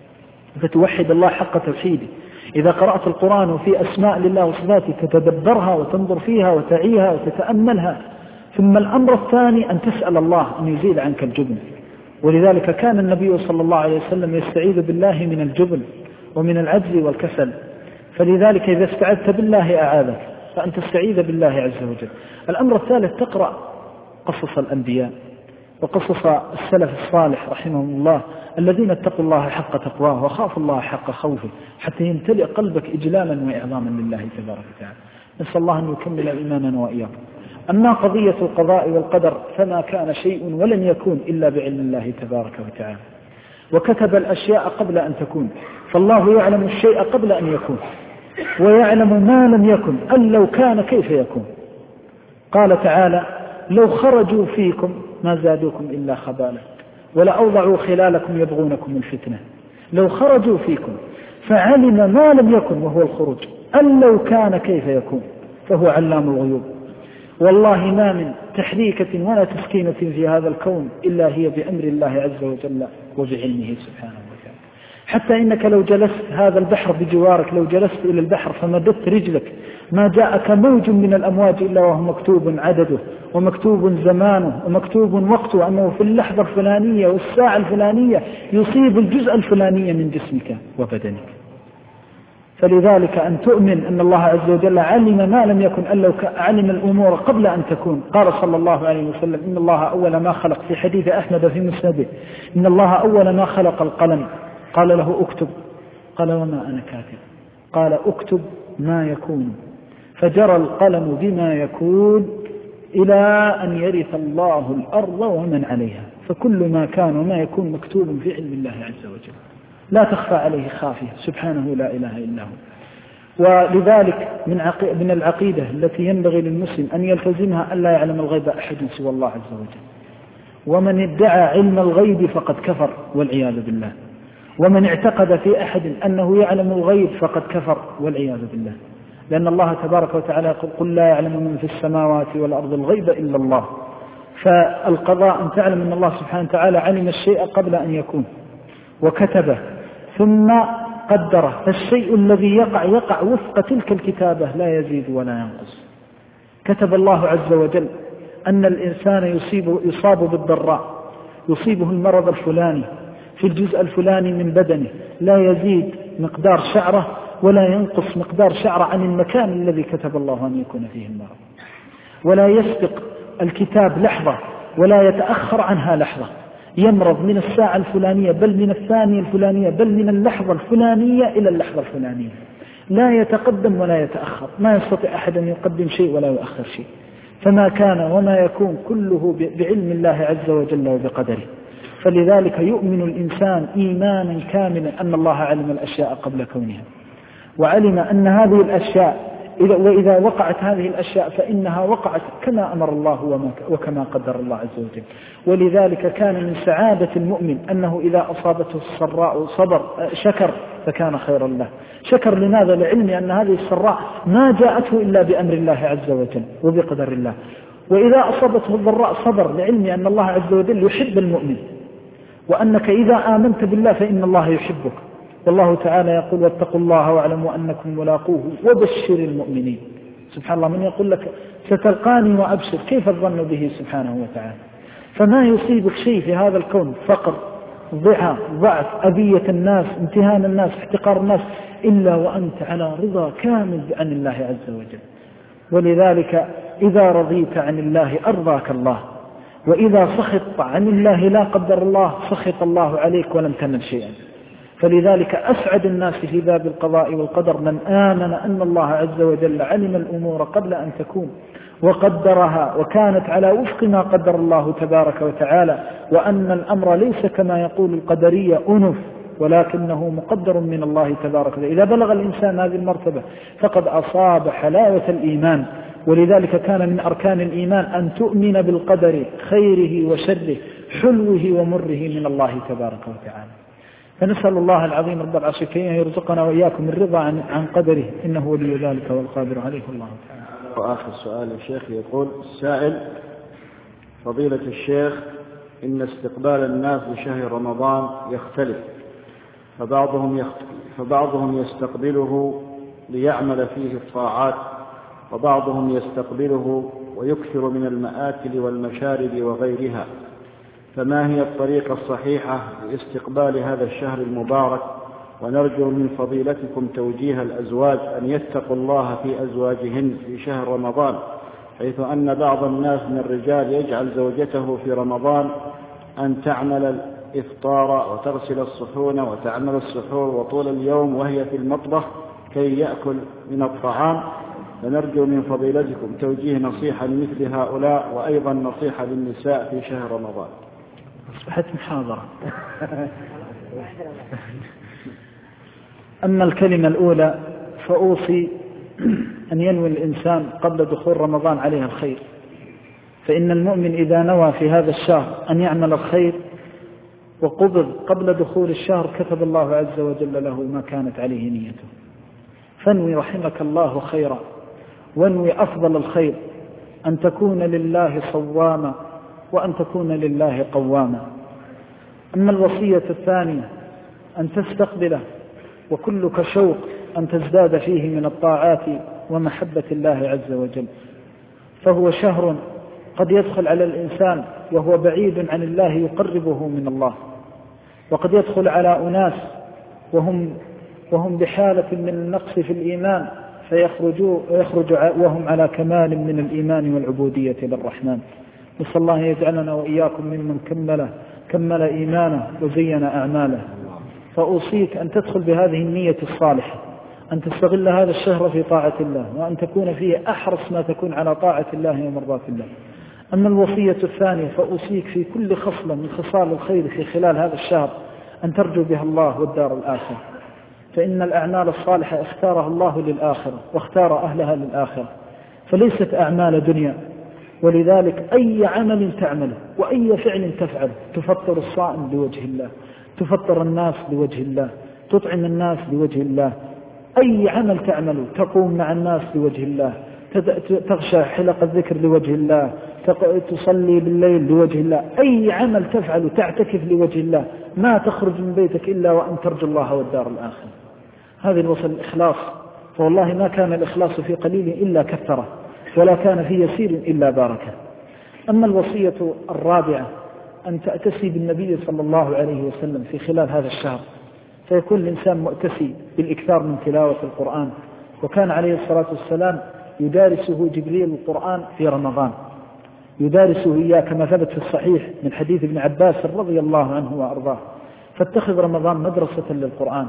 C: فتوحد الله حق توحيده. إذا قرأت القرآن وفي أسماء لله وصفاته تتدبرها وتنظر فيها وتعيها وتتأملها. ثم الأمر الثاني أن تسأل الله أن يزيل عنك الجبن. ولذلك كان النبي صلى الله عليه وسلم يستعيذ بالله من الجبن ومن العجز والكسل. فلذلك إذا استعذت بالله أعاذك، فأن تستعيذ بالله عز وجل. الأمر الثالث تقرأ قصص الأنبياء وقصص السلف الصالح رحمهم الله الذين اتقوا الله حق تقواه وخافوا الله حق خوفه، حتى يمتلئ قلبك إجلالا وإعظاما لله تبارك وتعالى. نسأل الله أن يكمل إيماننا وإياكم. أما قضية القضاء والقدر فما كان شيء ولن يكون إلا بعلم الله تبارك وتعالى، وكتب الأشياء قبل أن تكون. فالله يعلم الشيء قبل أن يكون، ويعلم ما لم يكن أن لو كان كيف يكون. قال تعالى: لو خرجوا فيكم ما زادوكم إلا خبالا ولأوضعوا خلالكم يبغونكم الفتنة. لو خرجوا فيكم، فعلم ما لم يكن وهو الخروج، أن لو كان كيف يكون، فهو علام الغيوب. والله ما من تحريكة ولا تسكينة في هذا الكون إلا هي بأمر الله عز وجل وبعلمه سبحانه وتعالى. حتى إنك لو جلست هذا البحر بجوارك، لو جلست إلى البحر فمددت رجلك، ما جاءك موج من الأمواج إلا وهو مكتوب عدده ومكتوب زمانه ومكتوب وقته، أنه في اللحظة الفلانية والساعة الفلانية يصيب الجزء الفلاني من جسمك وبدنك. فلذلك أن تؤمن أن الله عز وجل علم ما لم يكن، أن لو علم الأمور قبل أن تكون. قال صلى الله عليه وسلم: إن الله أول ما خلق، في حديث أحمد في مسنده: إن الله أول ما خلق القلم. قال له: اكتب. قال: وما أنا كاتب؟ قال: اكتب ما يكون. فجرى القلم بما يكون إلى أن يرث الله الأرض ومن عليها. فكل ما كان وما يكون مكتوب في علم الله عز وجل، لا تخفى عليه خافية، سبحانه لا إله إلا هو. ولذلك من, عقي... من العقيدة التي ينبغي للمسلم أن يلتزمها أن لا يعلم الغيب أحد سوى الله عز وجل. ومن ادعى علم الغيب فقد كفر والعياذ بالله. ومن اعتقد في أحد أنه يعلم الغيب فقد كفر والعياذ بالله. لأن الله تبارك وتعالى يقول: قل لا يعلم من في السماوات والأرض الغيب إلا الله. فالقضاء أن تعلم أن الله سبحانه وتعالى علم الشيء قبل أن يكون وكتبه ثم قدره. فالشيء الذي يقع يقع وفق تلك الكتابة، لا يزيد ولا ينقص. كتب الله عز وجل أن الإنسان يصيب يصاب بالضراء، يصيبه المرض الفلاني في الجزء الفلاني من بدنه، لا يزيد مقدار شعره ولا ينقص مقدار شعره عن المكان الذي كتب الله أن يكون فيه المرض. ولا يسبق الكتاب لحظة ولا يتأخر عنها لحظة. يمرض من الساعة الفلانية، بل من الثانية الفلانية، بل من اللحظة الفلانية إلى اللحظة الفلانية، لا يتقدم ولا يتأخر. ما يستطيع أحد أن يقدم شيء ولا يؤخر شيء. فما كان وما يكون كله بعلم الله عز وجل وبقدره. فلذلك يؤمن الإنسان إيمانا كاملا أن الله علم الأشياء قبل كونها، وعلم أن هذه الأشياء وإذا وقعت هذه الأشياء فإنها وقعت كما أمر الله وكما قدر الله عز وجل. ولذلك كان من سعادة المؤمن أنه إذا أصابته السراء صبر شكر فكان خيرا له. شكر لماذا؟ لعلم أن هذه السراء ما جاءته إلا بأمر الله عز وجل وبقدر الله. وإذا أصابته الضراء صبر لعلم أن الله عز وجل يحب المؤمن، وأنك إذا آمنت بالله فإن الله يحبك. والله تعالى يقول: واتقوا الله واعلموا أنكم ملاقوه وبشر المؤمنين. سبحان الله، من يقول لك ستلقاني وأبشر، كيف الظن به سبحانه وتعالى؟ فما يصيبك شيء في هذا الكون، فقر، ضعف، ضعف، أذية الناس، امتهان الناس، احتقار الناس، إلا وأنت على رضا كامل عن الله عز وجل. ولذلك إذا رضيت عن الله أرضاك الله، وإذا سخط عن الله لا قدر الله سخط الله عليك ولم تنل شيئا. فلذلك أسعد الناس في باب القضاء والقدر من آمن أن الله عز وجل علم الأمور قبل أن تكون وقدرها وكانت على وفق ما قدر الله تبارك وتعالى، وأن الأمر ليس كما يقول القدرية أنف، ولكنه مقدر من الله تبارك وتعالى. إذا بلغ الإنسان هذه المرتبة فقد أصاب حلاوة الإيمان. ولذلك كان من أركان الإيمان أن تؤمن بالقدر خيره وشره حلوه ومره من الله تبارك وتعالى. فنسأل الله العظيم رب العرش الكريم يرزقنا وإياكم الرضا عن, عن قدره، إنه ولي ذلك والقادر عليه الله تعالى.
D: وآخر سؤال الشيخ يقول السائل: فضيلة الشيخ، إن استقبال الناس لشهر رمضان يختلف، فبعضهم, يخت... فبعضهم يستقبله ليعمل فيه الطاعات، وبعضهم يستقبله ويكثر من المآكل والمشارب وغيرها، فما هي الطريقة الصحيحة لاستقبال هذا الشهر المبارك؟ ونرجو من فضيلتكم توجيه الأزواج أن يتقوا الله في أزواجهن في شهر رمضان، حيث أن بعض الناس من الرجال يجعل زوجته في رمضان أن تعمل الإفطار وتغسل الصحون وتعمل السحور وطول اليوم وهي في المطبخ كي يأكل من الطعام. فنرجو من فضيلتكم توجيه نصيحة لمثل هؤلاء، وأيضا نصيحة للنساء في شهر رمضان.
C: أصبحت محاضرة. أما الكلمة الأولى فأوصي أن ينوي الإنسان قبل دخول رمضان عليها الخير، فإن المؤمن إذا نوى في هذا الشهر أن يعمل الخير وقبض قبل دخول الشهر كتب الله عز وجل له ما كانت عليه نيته. فانوي رحمك الله خيرا، وانوي أفضل الخير، أن تكون لله صواما وأن تكون لله قواما. أما الوصية الثانية أن تستقبله وكلك شوق أن تزداد فيه من الطاعات ومحبة الله عز وجل، فهو شهر قد يدخل على الإنسان وهو بعيد عن الله يقربه من الله، وقد يدخل على أناس وهم, وهم بحالة من النقص في الإيمان فيخرجوا ويخرج وهم على كمال من الإيمان والعبودية للرحمن. نسأل الله يجعلنا وإياكم ممن كمل كمل إيمانه وزين أعماله. فأوصيك أن تدخل بهذه النية الصالحة، أن تستغل هذا الشهر في طاعة الله، وأن تكون فيه أحرص ما تكون على طاعة الله ومرضاة الله. أما الوصية الثانية فأوصيك في كل خصلة من خصال الخير في خلال هذا الشهر أن ترجو بها الله والدار الآخرة، فإن الأعمال الصالحة اختارها الله للآخرة واختار أهلها للآخرة، فليست أعمال دنيا. ولذلك أي عمل تعمله وأي فعل تفعله، تفطر الصائم لوجه الله، تفطر الناس لوجه الله، تطعم الناس لوجه الله، أي عمل تعمله، تقوم مع الناس لوجه الله، تغشى حلق الذكر لوجه الله، تصلي بالليل لوجه الله، أي عمل تفعله تعتكف لوجه الله، ما تخرج من بيتك إلا وأن ترجو الله والدار الآخرة. هذه الوصل الإخلاص، فوالله ما كان الإخلاص في قليل إلا كثره، ولا كان في يسير إلا باركه. أما الوصية الرابعة أن تأتسي بالنبي صلى الله عليه وسلم في خلال هذا الشهر، فيكون الإنسان مؤتسي بالإكثار من تلاوة القرآن، وكان عليه الصلاة والسلام يدارسه جبريل القرآن في رمضان، يدارسه إياه كما ثبت في الصحيح من حديث ابن عباس رضي الله عنه وأرضاه. فاتخذ رمضان مدرسة للقرآن،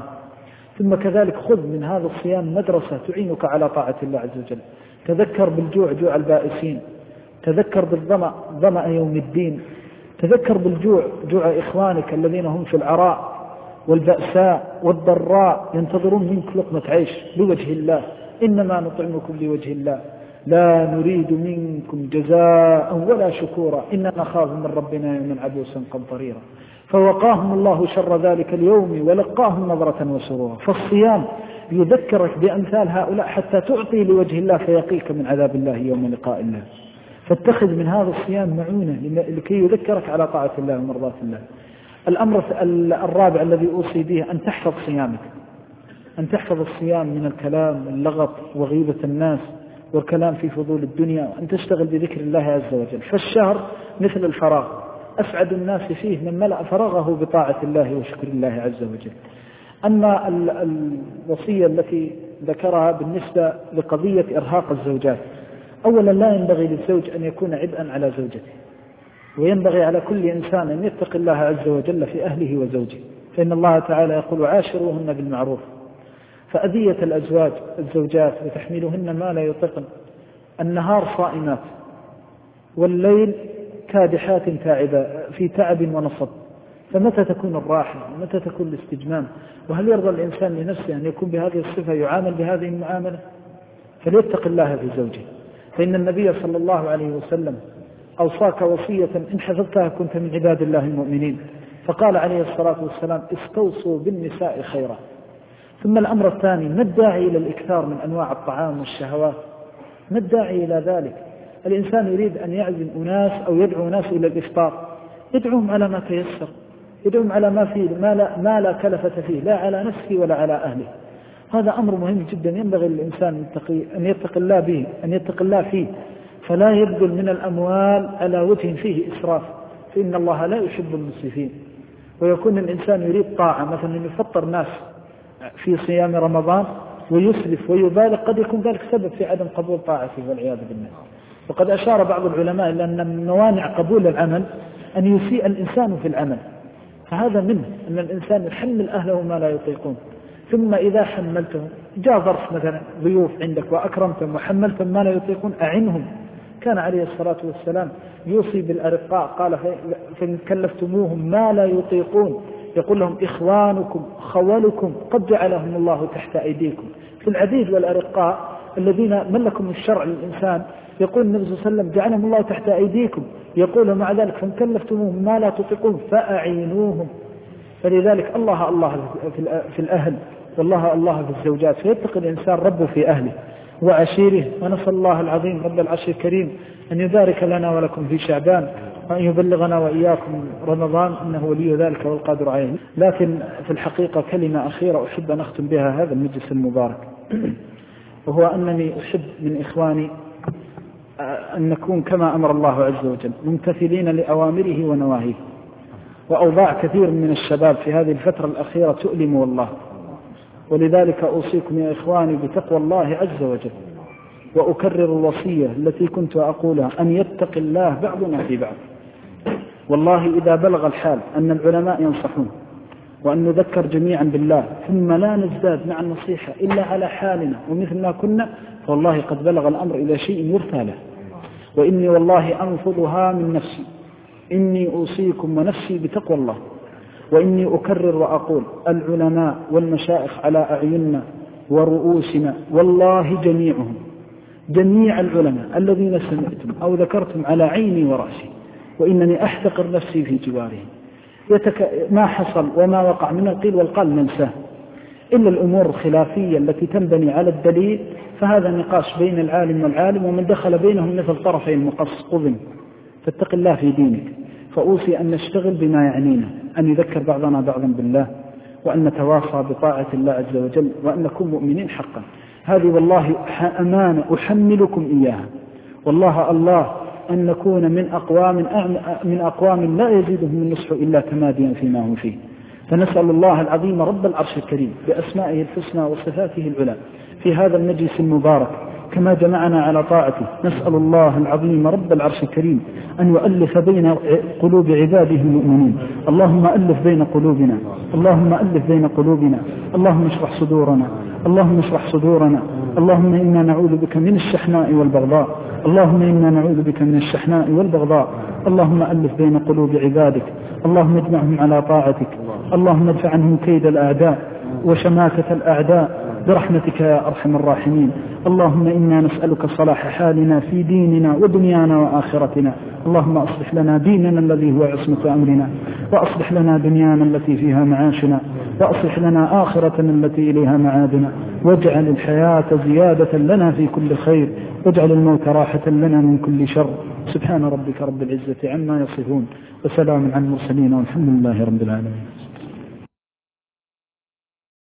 C: ثم كذلك خذ من هذا الصيام مدرسة تعينك على طاعة الله عز وجل. تذكر بالجوع جوع البائسين، تذكر بالظمأ ظمأ يوم الدين، تذكر بالجوع جوع إخوانك الذين هم في العراء والبأساء والضراء ينتظرون منك لقمة عيش لوجه الله. إنما نطعمكم لوجه الله لا نريد منكم جزاء ولا شكورا إننا نخاف من ربنا يوما عبوسا قمطريرا. فوقاهم الله شر ذلك اليوم ولقاهم نظرة وسرورا. فالصيام يذكرك بأمثال هؤلاء حتى تعطي لوجه الله فيقيك من عذاب الله يوم لقاء الله. فاتخذ من هذا الصيام معونة لكي يذكرك على طاعة الله ومرضاة الله. الأمر الرابع الذي أوصي به أن تحفظ صيامك، أن تحفظ الصيام من الكلام واللغط وغيبة الناس والكلام في فضول الدنيا، وأن تشتغل بذكر الله عز وجل. فالشهر مثل الفراغ، أسعد الناس فيه من ملأ فراغه بطاعة الله وشكر الله عز وجل. أما الوصية التي ذكرها بالنسبة لقضية إرهاق الزوجات، أولا لا ينبغي للزوج أن يكون عبئا على زوجته، وينبغي على كل إنسان أن يتقي الله عز وجل في أهله وزوجه. فإن الله تعالى يقول عاشروهن بالمعروف. فأذية الأزواج الزوجات وتحميلهن ما لا يطقن، النهار صائمات والليل كادحات تعبة في تعب ونصب، فمتى تكون الراحة ومتى تكون الاستجمام؟ وهل يرضى الإنسان لنفسه أن يكون بهذه الصفة يعامل بهذه المعاملة؟ فليتق الله في زوجه، فإن النبي صلى الله عليه وسلم أوصاك وصية إن حفظتها كنت من عباد الله المؤمنين، فقال عليه الصلاة والسلام استوصوا بالنساء خيرا. ثم الأمر الثاني، ما الداعي إلى الإكثار من أنواع الطعام والشهوات؟ ما الداعي إلى ذلك؟ الإنسان يريد أن يعزم أناس أو يدعو ناس إلى الإفطار، يدعوهم على ما تيسر، يدعوهم على ما فيه ما لا, ما لا كلفة فيه لا على نفسه ولا على أهله. هذا أمر مهم جدا ينبغي للإنسان أن يتق الله به، أن يتق الله فيه، فلا يبذل من الأموال على وجه فيه إسراف، فإن الله لا يحب المسرفين. ويكون الإنسان يريد طاعة، مثلا يفطر ناس في صيام رمضان ويسرف ويبالغ، قد يكون ذلك سبب في عدم قبول طاعته والعياذ بالله. وقد أشار بعض العلماء إلى أن من موانع قبول العمل أن يسيء الإنسان في العمل، فهذا منه أن الإنسان يحمل أهله ما لا يطيقون. ثم إذا حملتهم، جاء ظرف مثلا ضيوف عندك وأكرمتهم وحملتهم ما لا يطيقون أعنهم. كان عليه الصلاة والسلام يوصي بالأرقاء، قال فإن كلفتموهم ما لا يطيقون يقول لهم إخوانكم خولكم قد جعلهم الله تحت أيديكم. في العبيد والأرقاء الذين ملكهم الشرع للإنسان يقول النبي صلى الله عليه وسلم جعلهم الله تحت أيديكم، يقول مع ذلك فإن كلفتموهم ما لا تطيقون فأعينوهم. فلذلك الله الله في الأهل والله الله في الزوجات، فيتقي الإنسان ربه في أهله وعشيره. ونسأل الله العظيم رب العرش الكريم أن يبارك لنا ولكم في شعبان، وأن يبلغنا وإياكم رمضان، إنه ولي ذلك والقادر عليه. لكن في الحقيقة كلمة أخيرة أحب أن أختم بها هذا المجلس المبارك، وهو أنني أحب من إخواني أن نكون كما أمر الله عز وجل ممتثلين لأوامره ونواهيه. وأوضاع كثير من الشباب في هذه الفترة الأخيرة تؤلم والله، ولذلك أوصيكم يا إخواني بتقوى الله عز وجل، وأكرر الوصية التي كنت أقولها أن يتق الله بعضنا في بعض. والله إذا بلغ الحال أن العلماء ينصحون وأن نذكر جميعا بالله ثم لا نزداد مع النصيحة إلا على حالنا ومثل ما كنا، فوالله قد بلغ الأمر إلى شيء يرثى له. وإني والله أنفضها من نفسي، إني أوصيكم ونفسي بتقوى الله. وإني أكرر وأقول العلماء والمشائخ على أعيننا ورؤوسنا، والله جميعهم جميع العلماء الذين سمعتم أو ذكرتم على عيني ورأسي، وإنني أحتقر نفسي في جوارهم. يتك... ما حصل وما وقع من القيل والقال ننساه، إلا الأمور الخلافية التي تنبني على الدليل فهذا نقاش بين العالم والعالم، ومن دخل بينهم مثل طرفي المقص قضم. فاتق الله في دينك. فأوصي أن نشتغل بما يعنينا، أن يذكر بعضنا بعضا بالله، وأن نتواصى بطاعة الله عز وجل، وأن نكون مؤمنين حقا. هذه والله أمانة أحملكم إياها، والله الله أن نكون من أقوام من أقوام لا يزيدهم النصح إلا تماديا فيما هم فيه. فنسأل الله العظيم رب العرش الكريم بأسمائه الحسنى وصفاته العلى في هذا المجلس المبارك كما جمعنا على طاعته، نسأل الله العظيم رب العرش الكريم أن يؤلف بين قلوب عباده المؤمنين. اللهم ألف بين قلوبنا، اللهم ألف بين قلوبنا، اللهم اشرح صدورنا، اللهم اشرح صدورنا. اللهم إنا نعوذ بك من الشحناء والبغضاء، اللهم إنا نعوذ بك من الشحناء والبغضاء. اللهم ألف بين قلوب عبادك، اللهم اجمعهم على طاعتك، اللهم ادفع عنهم كيد الأعداء وشماتة الأعداء برحمتك يا أرحم الراحمين. اللهم إنا نسألك صلاح حالنا في ديننا ودنيانا وآخرتنا. اللهم أصلح لنا ديننا الذي هو عصمة أمرنا، وأصلح لنا دنيانا التي فيها معاشنا، وأصلح لنا آخرتنا التي إليها معادنا، واجعل الحياة زيادة لنا في كل خير، واجعل الموت راحة لنا من كل شر. سبحان ربك رب العزة عما يصفون، وسلام على المرسلين، والحمد لله رب العالمين.